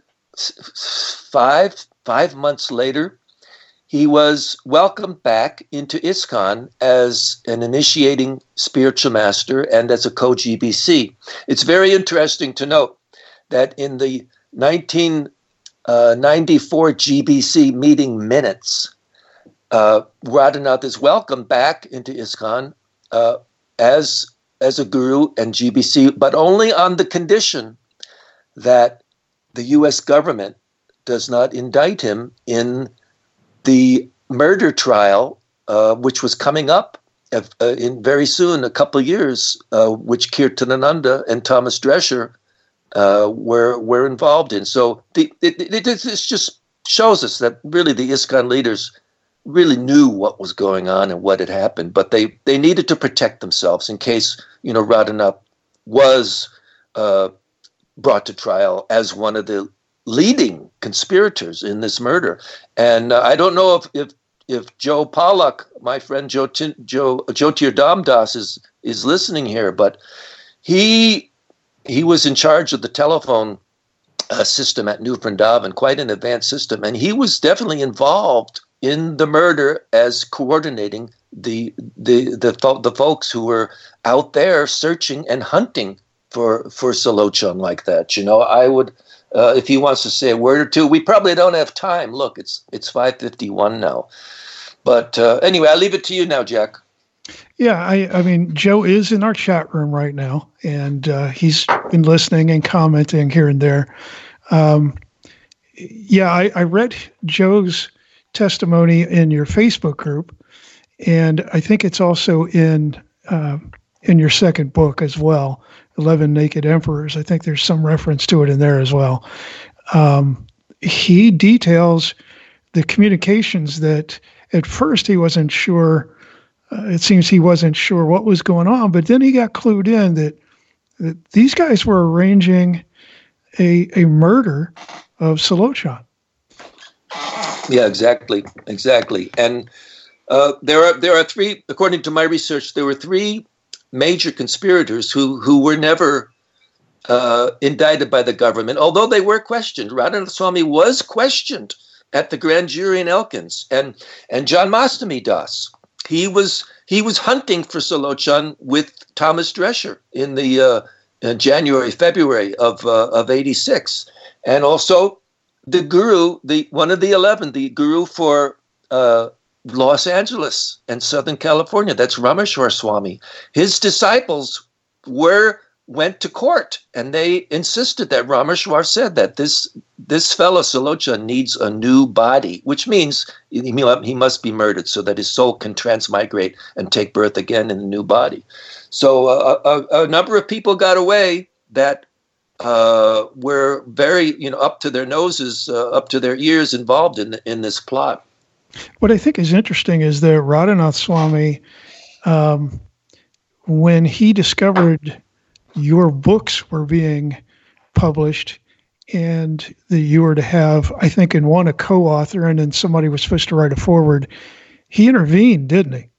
five five months later, he was welcomed back into ISKCON as an initiating spiritual master and as a co-G B C. It's very interesting to note that in the nineteen ninety-four G B C meeting minutes, Uh, Radhanath is welcomed back into ISKCON uh, as as a guru and G B C, but only on the condition that the U S government does not indict him in the murder trial, uh, which was coming up uh, in very soon, a couple of years, uh, which Kirtanananda and Thomas Drescher uh, were were involved in. So the, it, it, it just shows us that really the ISKCON leaders really knew what was going on and what had happened, but they, they needed to protect themselves in case, you know, Radhanath was uh, brought to trial as one of the leading conspirators in this murder. And uh, I don't know if, if if Joe Pollack, my friend Joe Joe Jyotir Damdas is is listening here, but he he was in charge of the telephone uh, system at New Vrindavan, quite an advanced system, and he was definitely involved in the murder as coordinating the the the the folks who were out there searching and hunting for for Sulochana like that. You know, I would, uh, if he wants to say a word or two, we probably don't have time. Look, it's it's five fifty-one now. But uh, anyway, I'll leave it to you now, Jack. Yeah, I, I mean, Joe is in our chat room right now, and uh, he's been listening and commenting here and there. Um, yeah, I, I read Joe's testimony in your Facebook group, and I think it's also in uh, in your second book as well, eleven Naked Emperors. I think there's some reference to it in there as well. Um, he details the communications that at first he wasn't sure uh, it seems he wasn't sure what was going on, but then he got clued in that, that these guys were arranging a a murder of Solochon. Yeah, exactly, exactly. And uh, there are there are three, according to my research, there were three major conspirators who who were never uh, indicted by the government, although they were questioned. Radhanath Swami was questioned at the grand jury in Elkins, and and John Mastami Das. He was he was hunting for Solochon with Thomas Drescher in the uh, in January February of uh, of eighty-six, and also the guru, the one of the eleven, the guru for uh, Los Angeles and Southern California. That's Rameshwar Swami. His disciples were went to court, and they insisted that Rameshwar said that this this fellow Solochon needs a new body, which means he, he must be murdered so that his soul can transmigrate and take birth again in a new body. So uh, a, a number of people got away that uh, were very, you know, up to their noses, uh, up to their ears involved in in this plot. What I think is interesting is that Radhanath Swami, um, when he discovered your books were being published and that you were to have, I think in one, a co-author, and then somebody was supposed to write a foreword, he intervened, didn't he?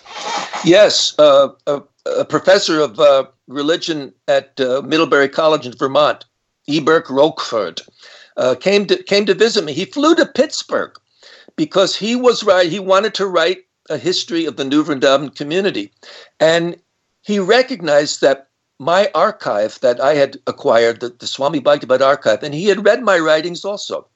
Yes, uh, a, a professor of uh, religion at uh, Middlebury College in Vermont, Eberk Rockford, uh, came to came to visit me. He flew to Pittsburgh because he was right. He wanted to write a history of the New Vrindavan community, and he recognized that my archive that I had acquired, the, the Swami Bhaktivedanta archive, and he had read my writings also.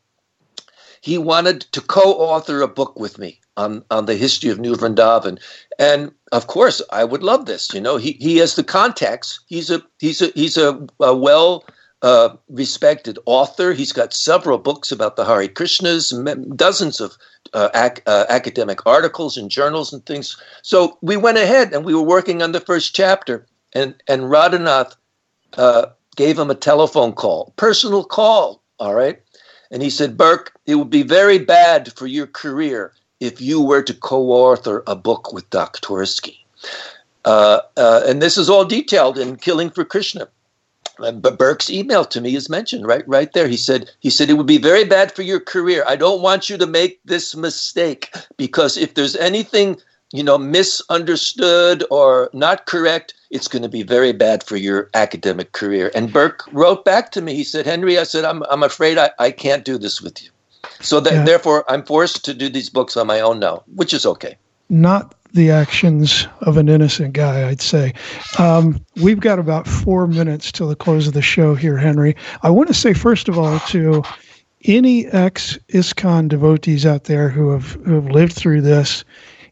He wanted to co-author a book with me on, on the history of New Vrindavan. And of course, I would love this. You know, he, he has the contacts. He's a he's a he's a, a well uh, respected author. He's got several books about the Hare Krishnas, dozens of uh, ac- uh, academic articles and journals and things. So we went ahead and we were working on the first chapter. And and Radhanath uh, gave him a telephone call, personal call, all right? And he said, Burke, it would be very bad for your career if you were to co-author a book with Dostoevsky. Uh, uh, and this is all detailed in Killing for Krishna. But Burke's email to me is mentioned right right there. He said, he said, it would be very bad for your career. I don't want you to make this mistake, because if there's anything, you know, misunderstood or not correct, it's going to be very bad for your academic career. And Burke wrote back to me. He said, Henry, I said, I'm I'm afraid I, I can't do this with you. So that, yeah. Therefore, I'm forced to do these books on my own now, which is okay. Not the actions of an innocent guy, I'd say. Um, we've got about four minutes till the close of the show here, Henry. I want to say, first of all, to any ex-ISKCON devotees out there who have, who have lived through this,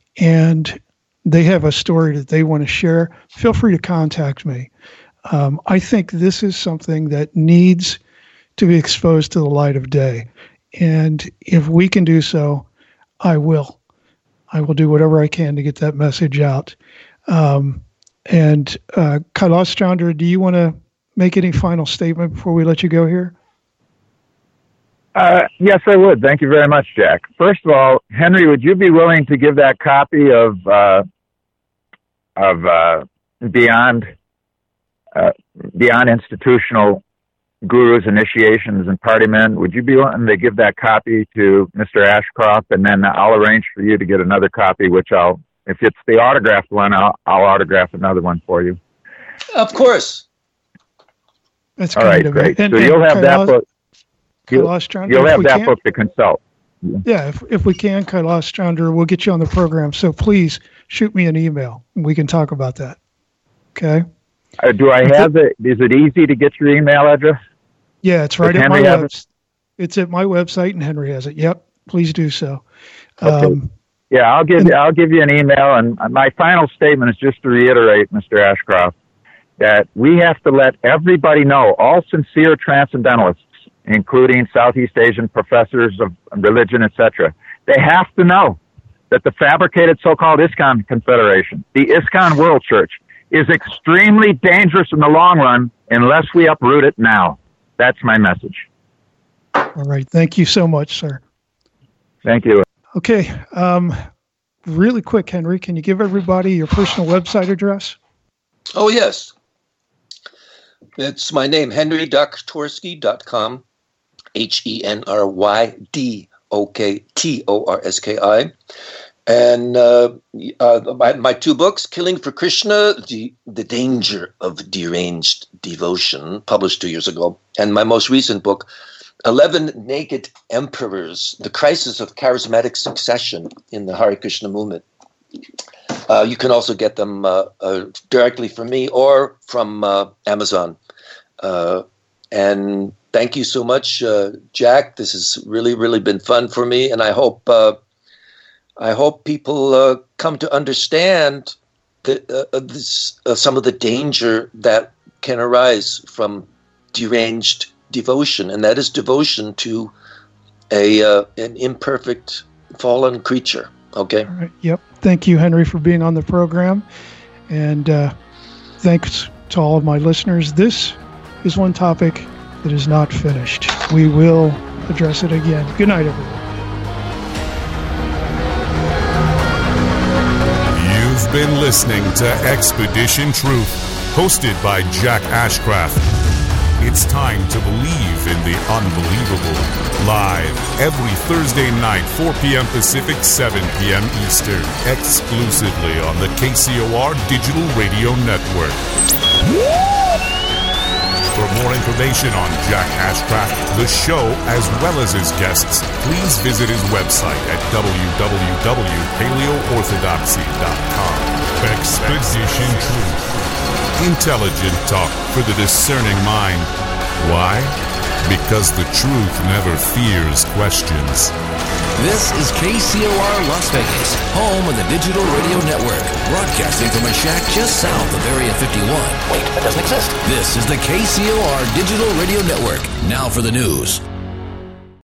and they have a story that they want to share, feel free to contact me. Um, I think this is something that needs to be exposed to the light of day. And if we can do so, I will. I will do whatever I can to get that message out. Um, and uh, Kailas Chandra, do you want to make any final statement before we let you go here? Uh, yes, I would. Thank you very much, Jack. First of all, Henry, would you be willing to give that copy of uh, of uh, Beyond uh, Beyond Institutional Gurus, Initiations, and Party Men? Would you be willing to give that copy to Mister Ashcroft, and then I'll arrange for you to get another copy, which I'll, if it's the autographed one, I'll, I'll autograph another one for you. Of course. That's all right, great. And, so and you'll have Kailas, that book. You'll, Chandra, you'll have that can, book to consult. Yeah, if if we can, Kailas Chandra, we'll get you on the program. So please shoot me an email, and we can talk about that. Okay? Uh, do I have it? Is it easy to get your email address? Yeah, it's right Does at Henry my website. It? It's at my website, and Henry has it. Yep, please do so. Okay. Um, yeah, I'll give and, I'll give you an email, and my final statement is just to reiterate, Mister Ashcroft, that we have to let everybody know, all sincere transcendentalists, including Southeast Asian professors of religion, et cetera, they have to know that the fabricated so-called ISKCON Confederation, the ISKCON World Church, is extremely dangerous in the long run unless we uproot it now. That's my message. All right. Thank you so much, sir. Thank you. Okay. Um, really quick, Henry, can you give everybody your personal website address? Oh, yes. It's my name, henry doktorski dot com, H E N R Y D O K T O R S K I. And uh, uh, my, my two books, Killing for Krishna, the, the Danger of Deranged Devotion, published two years ago. And my most recent book, eleven Naked Emperors, The Crisis of Charismatic Succession in the Hare Krishna Movement. Uh, you can also get them uh, uh, directly from me or from uh, Amazon. Uh, and thank you so much, uh, Jack. This has really, really been fun for me. And I hope... Uh, I hope people uh, come to understand the, uh, this, uh, some of the danger that can arise from deranged devotion, and that is devotion to a uh, an imperfect, fallen creature. Okay. All right. Yep. Thank you, Henry, for being on the program, and uh, thanks to all of my listeners. This is one topic that is not finished. We will address it again. Good night, everyone. You've been listening to Expedition Truth, hosted by Jack Ashcraft. It's time to believe in the unbelievable. Live every Thursday night, four p.m. Pacific, seven p.m. Eastern, exclusively on the K C O R Digital Radio Network. For more information on Jack Ashcraft, the show, as well as his guests, please visit his website at w w w dot paleo orthodoxy dot com. Expedition Truth. Intelligent talk for the discerning mind. Why? Because the truth never fears questions. This is K C O R Las Vegas, home of the Digital Radio Network, broadcasting from a shack just south of Area fifty-one. Wait, that doesn't exist. This is the K C O R Digital Radio Network. Now for the news.